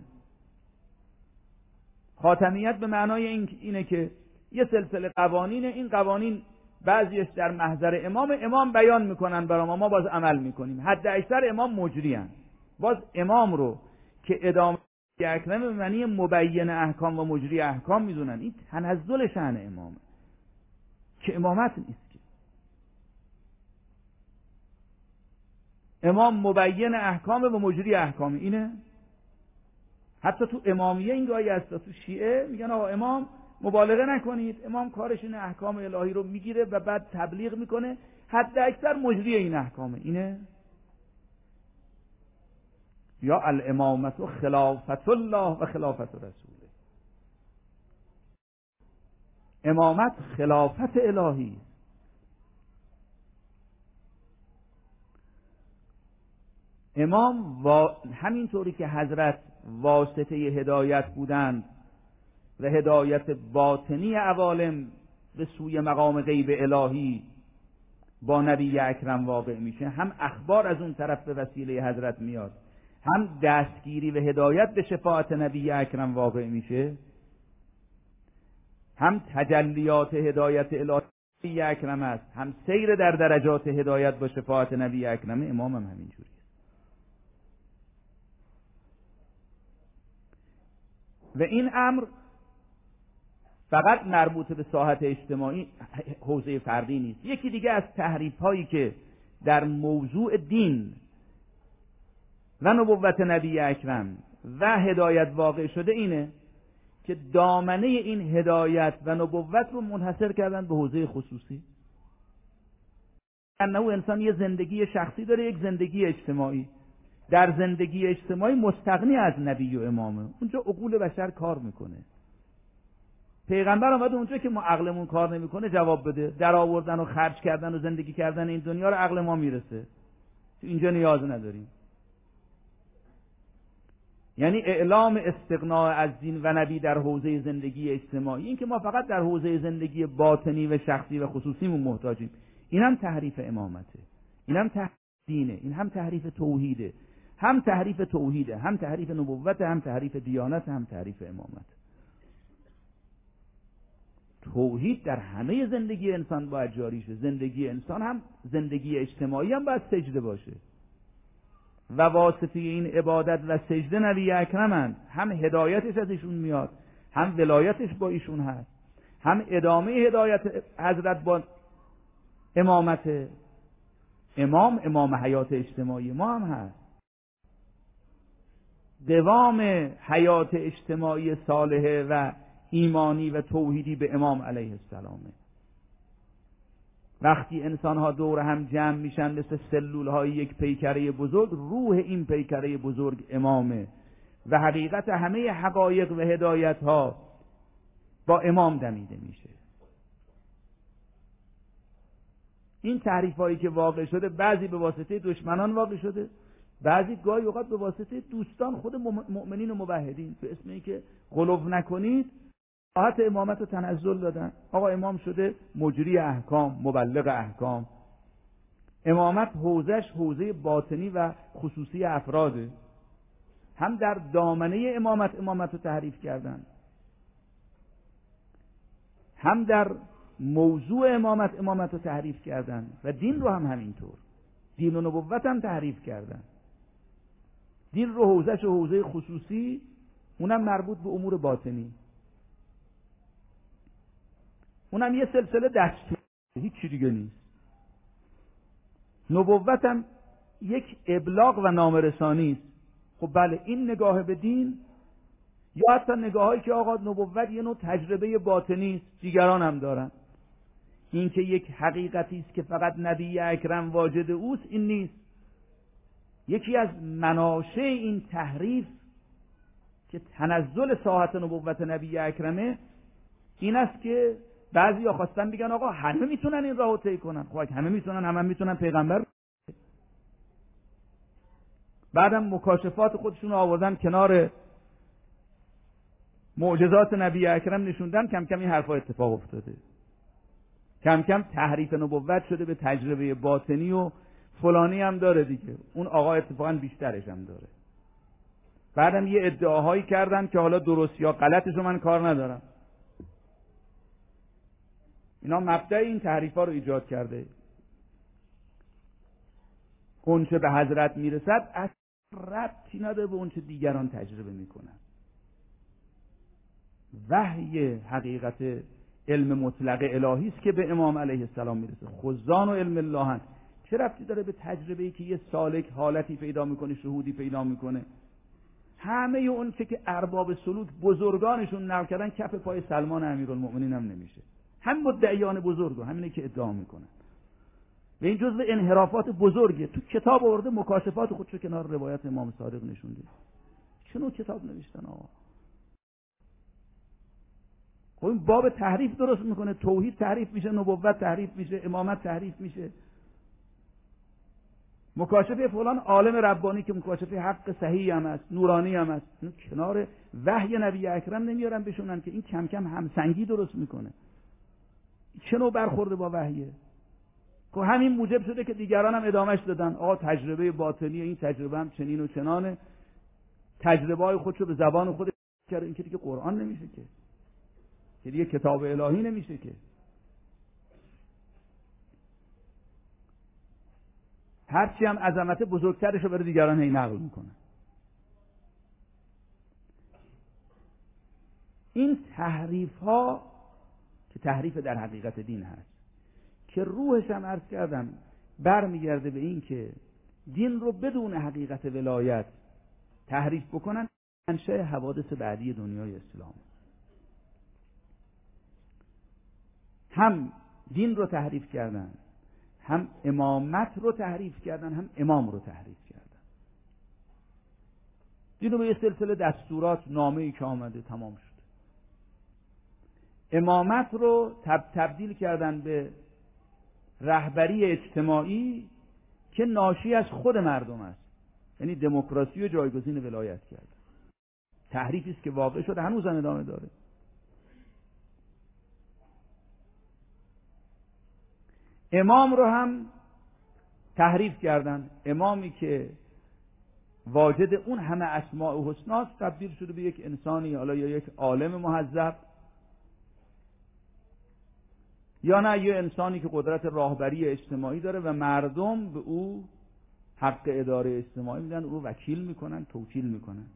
خاتمیت به معنای اینه که یه سلسله قوانینه، این قوانین بعضیش در محضر امام بیان میکنن برای ما باز عمل میکنیم. حد اکثر امام مجری هن. باز امام رو که ادامه اکرم به معنی مبین احکام و مجری احکام میدونن. این تنزل شأن امامه که امامت نیست که. امام مبین احکام و مجری احکام اینه. حتی تو امامیه این گاهی هست، تو شیعه میگن آقا امام مبالغه نکنید، امام کارش اینه احکام الهی رو میگیره و بعد تبلیغ میکنه، حد اکثر مجری این احکامه. اینه یا الامامت خلافت الله و خلافت رسوله. امامت خلافت الهی. امام همینطوری که حضرت واسطه هدایت بودند و هدایت باطنی عوالم به سوی مقام غیب الهی با نبی اکرم واقع میشه، هم اخبار از اون طرف به وسیله حضرت میاد، هم دستگیری و هدایت به شفاعت نبی اکرم واقع میشه، هم تجلیات هدایت الهی اکرم است، هم سیر در درجات هدایت با شفاعت نبی اکرم. امام هم همینجوری. و این امر فقط مربوط به ساحت اجتماعی، حوزه فردی نیست. یکی دیگه از تحریف هایی که در موضوع دین و نبوت نبی اکرم و هدایت واقع شده اینه که دامنه این هدایت و نبوت رو منحصر کردن به حوزه خصوصی. انه انسان یه زندگی شخصی داره، یک زندگی اجتماعی. در زندگی اجتماعی مستغنی از نبی و امامه. اونجا عقول بشر کار میکنه. پیغمبر اومده اونجا که ما عقلمون کار نمیکنه جواب بده. در آوردن و خرج کردن و زندگی کردن این دنیا رو عقل ما میرسه، اینجا نیاز نداریم. یعنی اعلام استغنا از دین و نبی در حوزه زندگی اجتماعی، این که ما فقط در حوزه زندگی باطنی و شخصی و خصوصیمون محتاجیم، این هم تحریف امامته، این هم تحریف دینه، این هم تحریف توحیده، هم تحریف توحیده، هم تحریف نبوت، هم تحریف دیانت، هم تحریف امامت. توحید در همه زندگی انسان باید جاری شه. زندگی انسان هم زندگی اجتماعی هم باید سجده باشه و واسطه این عبادت و سجده نبی اکرمند. هم هدایتش از ایشون میاد، هم ولایتش با ایشون هست، هم ادامه هدایت حضرت با امامت. امام حیات اجتماعی ما هم هست. دوام حیات اجتماعی صالحه و ایمانی و توحیدی به امام علیه السلامه. وقتی انسان‌ها دور هم جمع میشن مثل سلول‌های یک پیکره بزرگ، روح این پیکره بزرگ امامه و حقیقت همه حقایق و هدایت‌ها با امام دمیده میشه. این تعریف‌هایی که واقع شده، بعضی به واسطه دشمنان واقع شده، بعضی گاهی اوقات به واسطه دوستان خود مؤمنین و موحدین، به اسم اینکه غلو نکنید ساحت امامت رو تنزل دادن. آقا امام شده مجری احکام، مبلغ احکام. امامت حوزش حوزه باطنی و خصوصی افراده. هم در دامنه امامت رو تحریف کردن، هم در موضوع امامت رو تحریف کردن و دین رو هم همینطور. دین و نبوت هم تحریف کردن. دین رو حوزهش و حوزه خصوصی، اونم مربوط به امور باطنی، اونم یه سلسله دستور، هیچ چی دیگه نیست. نبوت هم یک ابلاغ و نامرسانی است. خب بله، این نگاه به دین، یا حتی نگاهایی که آقا نبوت یه نوع تجربه باطنی است، دیگران هم دارن. این که یک حقیقتی است که فقط نبی اکرم واجد اوست، این نیست. یکی از مناشأ این تحریف که تنزل ساحت نبوت نبی اکرمه این است که بعضی ها خواستن بگن آقا همه میتونن این راهو طی کنن. خب همه میتونن، همه میتونن پیغمبر. بعدم مکاشفات خودشون آوردن کنار معجزات نبی اکرم نشوندن، کم کم این حرفا اتفاق افتاده. کم کم تحریف نبوت شده به تجربه باطنی و فلانی هم داره دیگه. اون آقا اتفاقا بیشترش هم داره. بعدم یه ادعاهایی کردن که حالا درست یا غلطش رو من کار ندارم. اینا مبدأ این تحریفا رو ایجاد کرده. اون چه به حضرت میرسد اصلا ربطی نداره به اون چه دیگران تجربه میکنن. وحی حقیقت علم مطلق الهی است که به امام علیه السلام میرسه. خزان و علم اللهن. چه ربطی داره به تجربه‌ای که یه سالک حالتی پیدا میکنه، شهودی پیدا میکنه؟ همه اون چه که ارباب سلوک بزرگانشون نقل کردن کف پای سلمان امیرالمؤمنین هم نمیشه. هم مدعیان بزرگ و همینه که ادعا میکنن. و این جزء انحرافات بزرگه. تو کتاب آورده مکاشفات خودشو کنار روایت امام صادق نشونده. چنو کتاب نوشتن آقا. خب این باب تحریف درست میکنه. توحید تحریف میشه، نبوت تحریف میشه، امامت تحریف میشه. مکاشفه فلان عالم ربانی که مکاشفه حق صحیح هم است، نورانی هم است، اینو کنار وحی نبی اکرم نمیارن بشونن که این کم کم همسنگی درست میکنه. چه نوع برخورده با وحیه؟ که همین موجب شده که دیگران هم ادامهش دادن. آقا تجربه باطنی این تجربه هم چنین و چنانه. تجربه های خودشو به زبان خود کرده. این که دیگه قرآن نمیشه که دیگه کتاب الهی نمیشه که. هرچی هم عظمت بزرگترش رو برای دیگران هی نقل میکنه. این تحریف ها که تحریف در حقیقت دین هست، که روحش هم عرض کردم برمیگرده به این که دین رو بدون حقیقت ولایت تحریف بکنن، منشأ حوادث بعدی دنیای اسلام. هم دین رو تحریف کردن، هم امامت رو تحریف کردن، هم امام رو تحریف کردن. دین رو به یه سلسله دستورات، نامه‌ای که آمده تمام شد. امامت رو تبدیل کردن به رهبری اجتماعی که ناشی از خود مردم است. یعنی دموکراسی و جایگزین ولایت کرد. تحریفی است که واقع شده، هنوز هم ادامه داره. امام رو هم تحریف کردن. امامی که واجد اون همه اسماء و حسناست تبدیل شده به یک انسانی، حالا یا یک عالم مهذب، یا نه یه انسانی که قدرت راهبری اجتماعی داره و مردم به او حق اداره اجتماعی میدن، او وکیل میکنن، توکیل میکنن.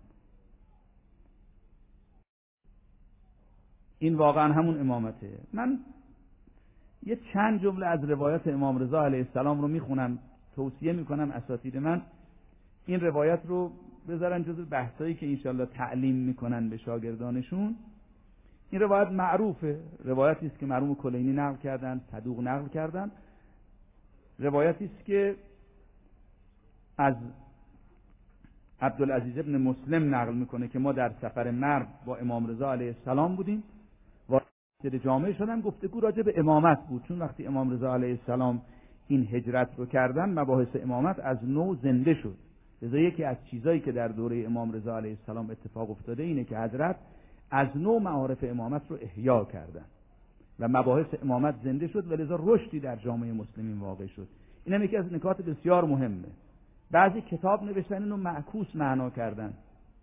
این واقعا همون امامته. من یه چند جمله از روایت امام رضا علیه السلام رو میخونم، توصیه میکنم اساتید من این روایت رو بذارن جزو بحثایی که انشالله تعلیم میکنن به شاگردانشون. این روایت معروفه، روایتی است که مرحوم کلینی نقل کردن، صدوق نقل کردن. روایتی است که از عبدالعزیز ابن مسلم نقل میکنه که ما در سفر مرو با امام رضا علیه السلام بودیم، وارد جامعه شدن، گفتگو راجع به امامت بود. چون وقتی امام رضا علیه السلام این هجرت رو کردن، مباحث امامت از نو زنده شد. لذا یکی از چیزایی که در دوره امام رضا علیه السلام اتفاق افتاده اینه که حضرت از نو معارف امامت رو احیا کردن و مباحث امامت زنده شد و لذا رشدی در جامعه مسلمین واقع شد. این هم یکی از نکات بسیار مهمه. بعضی کتاب نوشتن اینو معکوس معنا کردن.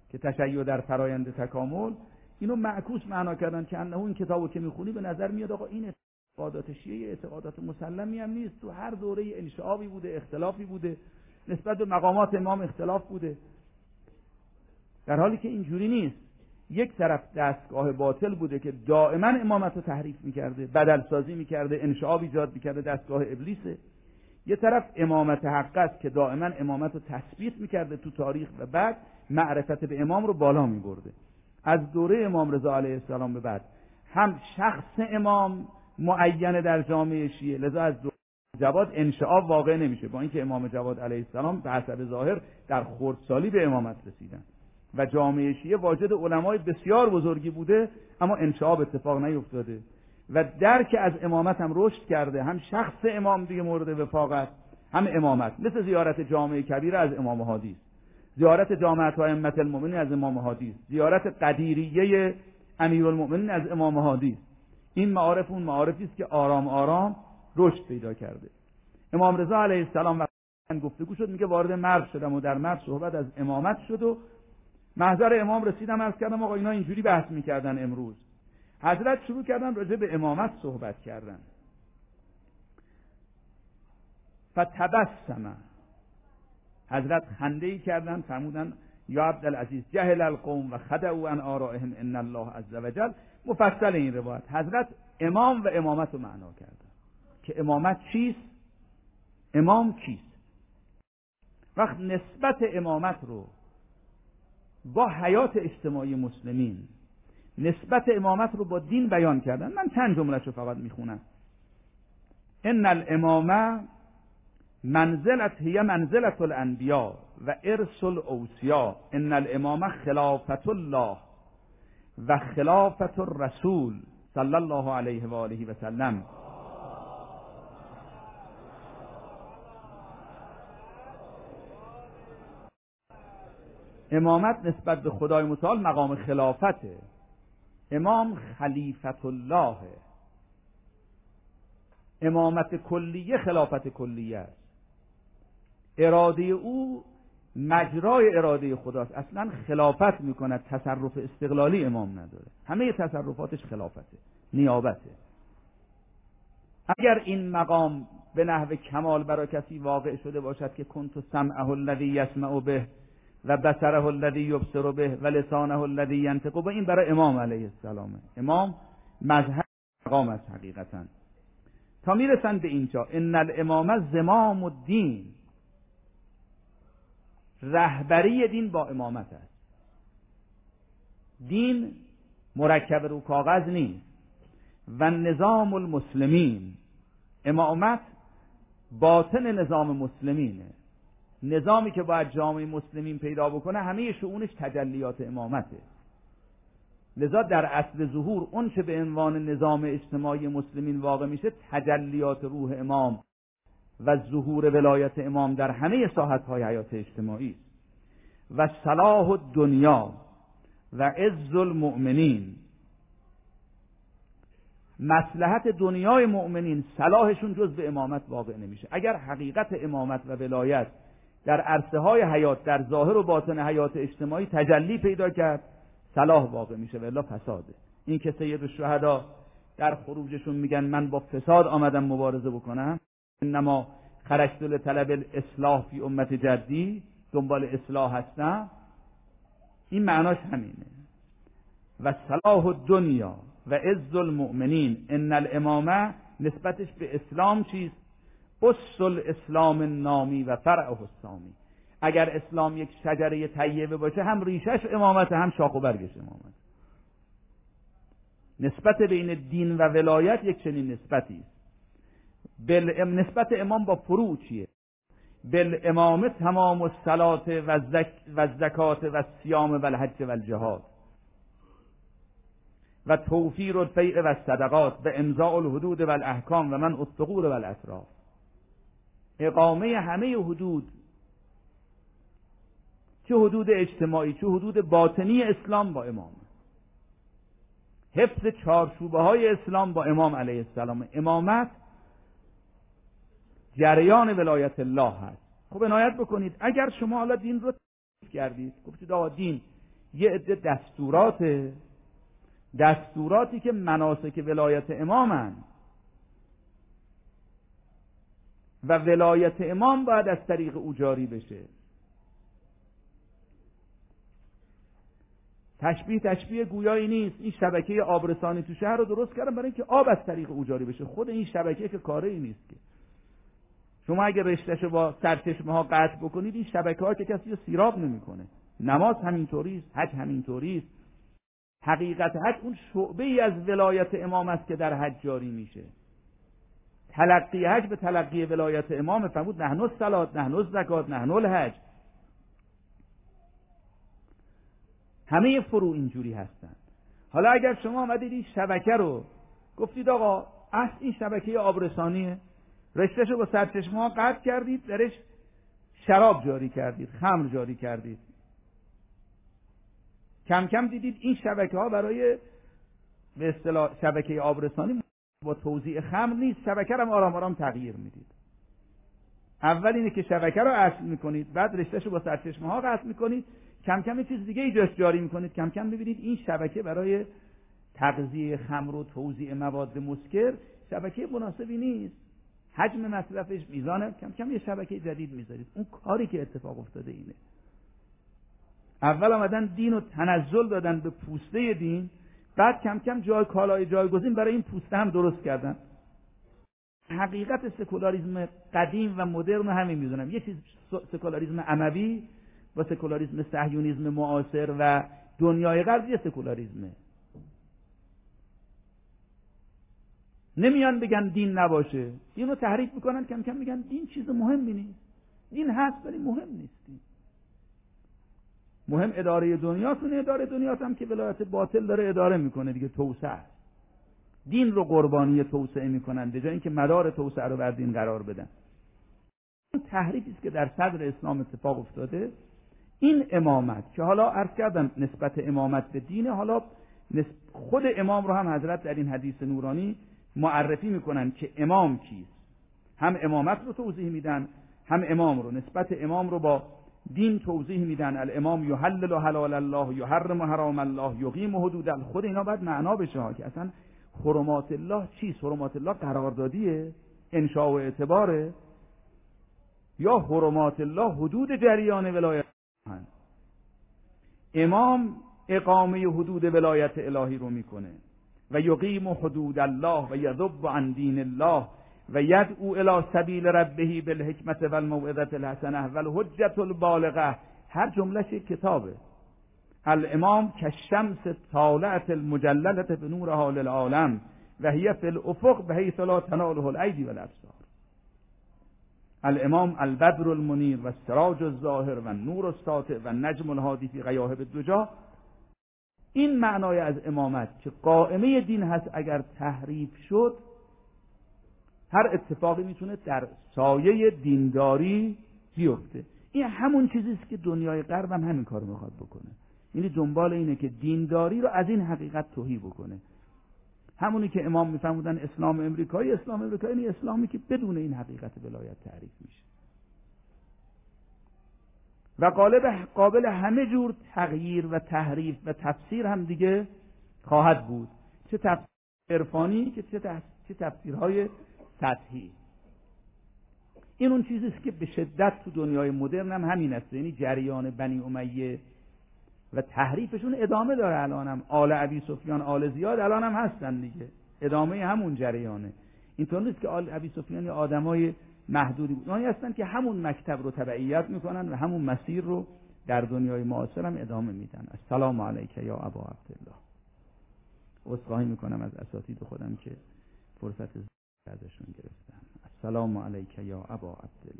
که تشیع در فرایند تکامل، اینو معکوس معنا کردن که انه این کتابو که میخونی به نظر میاد آقا این اعتقادات شیعه اعتقادات مسلمی هم نیست، تو هر دوره انشعابی بوده، اختلافی بوده، نسبت به مقامات امام اختلاف بوده، در حالی که اینجوری نیست. یک طرف دستگاه باطل بوده که دائما امامت رو تحریف میکرده، بدل سازی میکرده، انشعاب ایجاد میکرده، دستگاه ابلیسه. یه طرف امامت حق است که دائما امامت رو تثبیت میکرده تو تاریخ و بعد معرفت به امام رو بالا میبرده. از دوره امام رضا علیه السلام به بعد هم شخص امام معینه در جامعه شیعه، لذا از دوره جواد انشعاب واقع نمیشه، با اینکه امام جواد علیه السلام به حسب ظاهر در خردسالی به امامت رسیدن و جامعه شیعه واجد علمای بسیار بزرگی بوده، اما انشعاب اتفاق نیفتاده و درک از امامت هم رشد کرده. هم شخص امام دیگه مورد وفاق است، هم امامت. مثل زیارت جامعه کبیر از امام هادی است، زیارت جامعه ائمه المؤمنین از امام هادی است، زیارت قدیریه امیرالمؤمنین از امام هادی است. این معارف اون معارفی است که آرام آرام رشد پیدا کرده. امام رضا علیه السلام وقتی گفتگو شد میگه وارد مرد شدم و در مرد صحبت از امامت شد و محضر امام رسیدم، عرض کردم آقا اینا اینجوری بحث میکردن امروز. حضرت شروع کردن راجع به امامت صحبت کردن. فتبسم، حضرت خنده‌ای کردن، فرمودن یا عبدالعزیز جهل القوم و خدعوا عن آرائهم ان الله عز وجل. مفصل این روایت حضرت امام و امامت رو معنا کردن که امامت چیست، امام کیست. وقت نسبت امامت رو با حیات اجتماعی مسلمین، نسبت امامت رو با دین بیان کردن. من چند جمله‌اش رو فقط میخونم. ان الامامه منزلت هی منزلت الانبیاء و ارث الاوصیاء، ان الامامه خلافت الله و خلافت الرسول صلی الله علیه و آله و سلم. امامت نسبت به خدای متعال مقام خلافته. امام خلیفت الله، امامت کلیه خلافت کلیه است. اراده او مجرای اراده خداست، اصلا خلافت میکند، تصرف استقلالی امام نداره، همه تصرفاتش خلافته، نیابته. اگر این مقام به نحو کمال برای کسی واقع شده باشد که کنت سمعه الذی یسمع به و بصره الذی یبصر به و لسانه الذی ینطق به، این برای امام علیه السلامه. امام مظهر مقام است حقیقتا. تا میرسند به اینجا ان الامامه زمام الدین، رهبری دین با امامت است. دین مرکب رو کاغذ نیست. و نظام المسلمین، امامت باطن نظام مسلمینه. نظامی که باید جامعه مسلمین پیدا بکنه همه شؤونش تجلیات امامته. لذا در اصل ظهور اون چه به عنوان نظام اجتماعی مسلمین واقع میشه تجلیات روح امام و ظهور ولایت امام در همه ساحت‌های حیات اجتماعی و صلاح الدنیا و عز المؤمنین. مصلحت دنیای مؤمنین، صلاحشون جز به امامت واقع نمیشه. اگر حقیقت امامت و ولایت در عرصه های حیات، در ظاهر و باطن حیات اجتماعی تجلی پیدا کرد، صلاح واقع میشه و الا فساده. این که سید الشهدا در خروجشون میگن من با فساد آمدم مبارزه بکنم، انما خرجت لطلب الاصلاح فی امت جدی، دنبال اصلاح هستم، این معناش همینه. و صلاح الدنیا و عز المؤمنین، ان الامامه نسبتش به اسلام چیست؟ اصل الاسلام النامی و فرعه السامی. اگر اسلام یک شجره طیبه باشه، هم ریشش امامت، هم شاخ و برگش امامت. نسبت بین دین و ولایت یک چنین نسبتی است. نسبت امام با فروع چیه؟ بالامامه تمام الصلات و الزکات و الصیام و الحج و الجهاد و توفیر الفیء و الصدقات و امضاء الحدود و الاحکام و من الثغور و الاطراف. اقامه همه حدود، چه حدود اجتماعی چه حدود باطنی اسلام، با امام. حفظ چارچوبه های اسلام با امام علیه السلام. امامت جریان ولایت الله هست. خب عنایت بکنید، اگر شما حالا دین رو تحریف کردید، گفتید آقا دین یه عده دستوراتی که مناسک ولایت امامن و ولایت امام باید از طریق او جاری بشه. تشبیه گویایی نیست. این شبکه آبرسانی تو شهر رو درست کردن برای اینکه آب از طریق او جاری بشه. خود این شبکه که کاری نیست که شما اگه رشتهشو با سرچشمه ها قطع بکنید، این شبکه ها که کسی رو سیراب نمیکنه. نماز همینطوری است، حج همینطوری است. حقیقت حج اون شعبه ای از ولایت امام است که در حج جاری میشه. تلقی حج به تلقی ولایت امام فرمود نحن الصلات نحن الزکات نحن الحج. همه فروع اینجوری هستن. حالا اگر شما آمدید این شبکه رو گفتید آقا اصل این شبکه آبرسانیه، رشتهشو با سرچشمه ها قطع کردید، درش شراب جاری کردید، خمر جاری کردید، کم کم دیدید این شبکه ها برای به اصطلاح شبکه آبرسانی با توزیع خمر نیست، شبکه رو آرام آرام تغییر میدید. اول اینه که شبکه رو اصل میکنید، بعد رشتهشو با سرچشمه ها قطع میکنید، کم کم یه چیز دیگه ایجاش جاری میکنید، کم کم ببینید این شبکه برای تغذیه خمر و توزیع مواد مسکر شبکه مناسبی نیست، حجم مصرفش میزانه، کم کم یه شبکه جدید میذارید. اون کاری که اتفاق افتاده اینه. اول آمدن دین رو تنزل دادن به پوسته دین، بعد کم کم کالای جایگزین برای این پوسته هم درست کردن. حقیقت سکولاریسم قدیم و مدرن رو همین میدونم. یه چیز سکولاریسم اموی با سکولاریسم صهیونیسم معاصر و دنیای غرب یه سکولاریسمه. نمیان بگن دین نباشه، دین رو تحریف میکنن، کم کم میگن دین چیز مهمی نیست. دین هست ولی مهم نیست. مهم اداره دنیاتونه، اداره دنیات هم که ولایت باطل داره اداره میکنه دیگه، توسعه. دین رو قربانی توسعه میکنن به جای اینکه مدار توسعه رو بر دین قرار بدن. این تحریفی است که در صدر اسلام اتفاق افتاده. این امامت که حالا عرض کردم نسبت امامت به دین، حالا خود امام رو هم حضرت در این حدیث نورانی معرفی میکنن که امام کیست. هم امامت رو توضیح میدن، هم امام رو، نسبت امام رو با دین توضیح میدن. الامام یحلل حلال الله یحرم حرام الله یقیم حدود. خود اینا باید معنا بشه ها که اصلا حرمات الله چیست؟ حرمات الله قراردادیه، انشاء و اعتباره، یا حرمات الله حدود جریان ولایت؟ امام اقامه حدود ولایت الهی رو میکنه و یقیم حدود الله و یذب عن دین الله و یدعو الی سبیل ربه بالحکمت و الموعظة الحسنه و الحجة البالغه. هر جملهش کتابه. الامام کالشمس طالعة المجللة بنورها للعالم و هی فی الافق بحیث لا تناله الایدی والابصار. الامام البدر المنیر و السراج الظاهر و النور الساطع و النجم الهادی فی غیاهب الدجا. این معنای از امامت که قائمه دین هست. اگر تحریف شد هر اتفاقی میتونه در سایه دینداری بیفته. این همون چیزی است که دنیای غرب هم همین کارو میخواد بکنه. یعنی دنبال اینه که دینداری رو از این حقیقت تهی بکنه. همونی که امام میفهمودن اسلام امریکایی یعنی اسلامی که بدون این حقیقت ولایت تعریف میشه و قابل همه جور تغییر و تحریف و تفسیر هم دیگه خواهد بود، چه تفسیر عرفانی که چه تفسیرهای سطحی. این اون چیزی است که به شدت تو دنیای مدرن هم همین است. یعنی جریان بنی امیه و تحریفشون ادامه داره. الان هم آل ابی سفیان، آل زیاد الان هم هستن دیگه، ادامه همون جریانه. اینطور نیست که آل ابی سفیان یا آدمای محدودی بود، اونایی هستن که همون مکتب رو تبعیت میکنن و همون مسیر رو در دنیای معاصر هم ادامه میدن. السلام علیک یا ابا عبدالله. عذرخواهی میکنم از اساتید خودم که فرصت ازشون گرفتم. السلام علیک یا ابا عبدالله.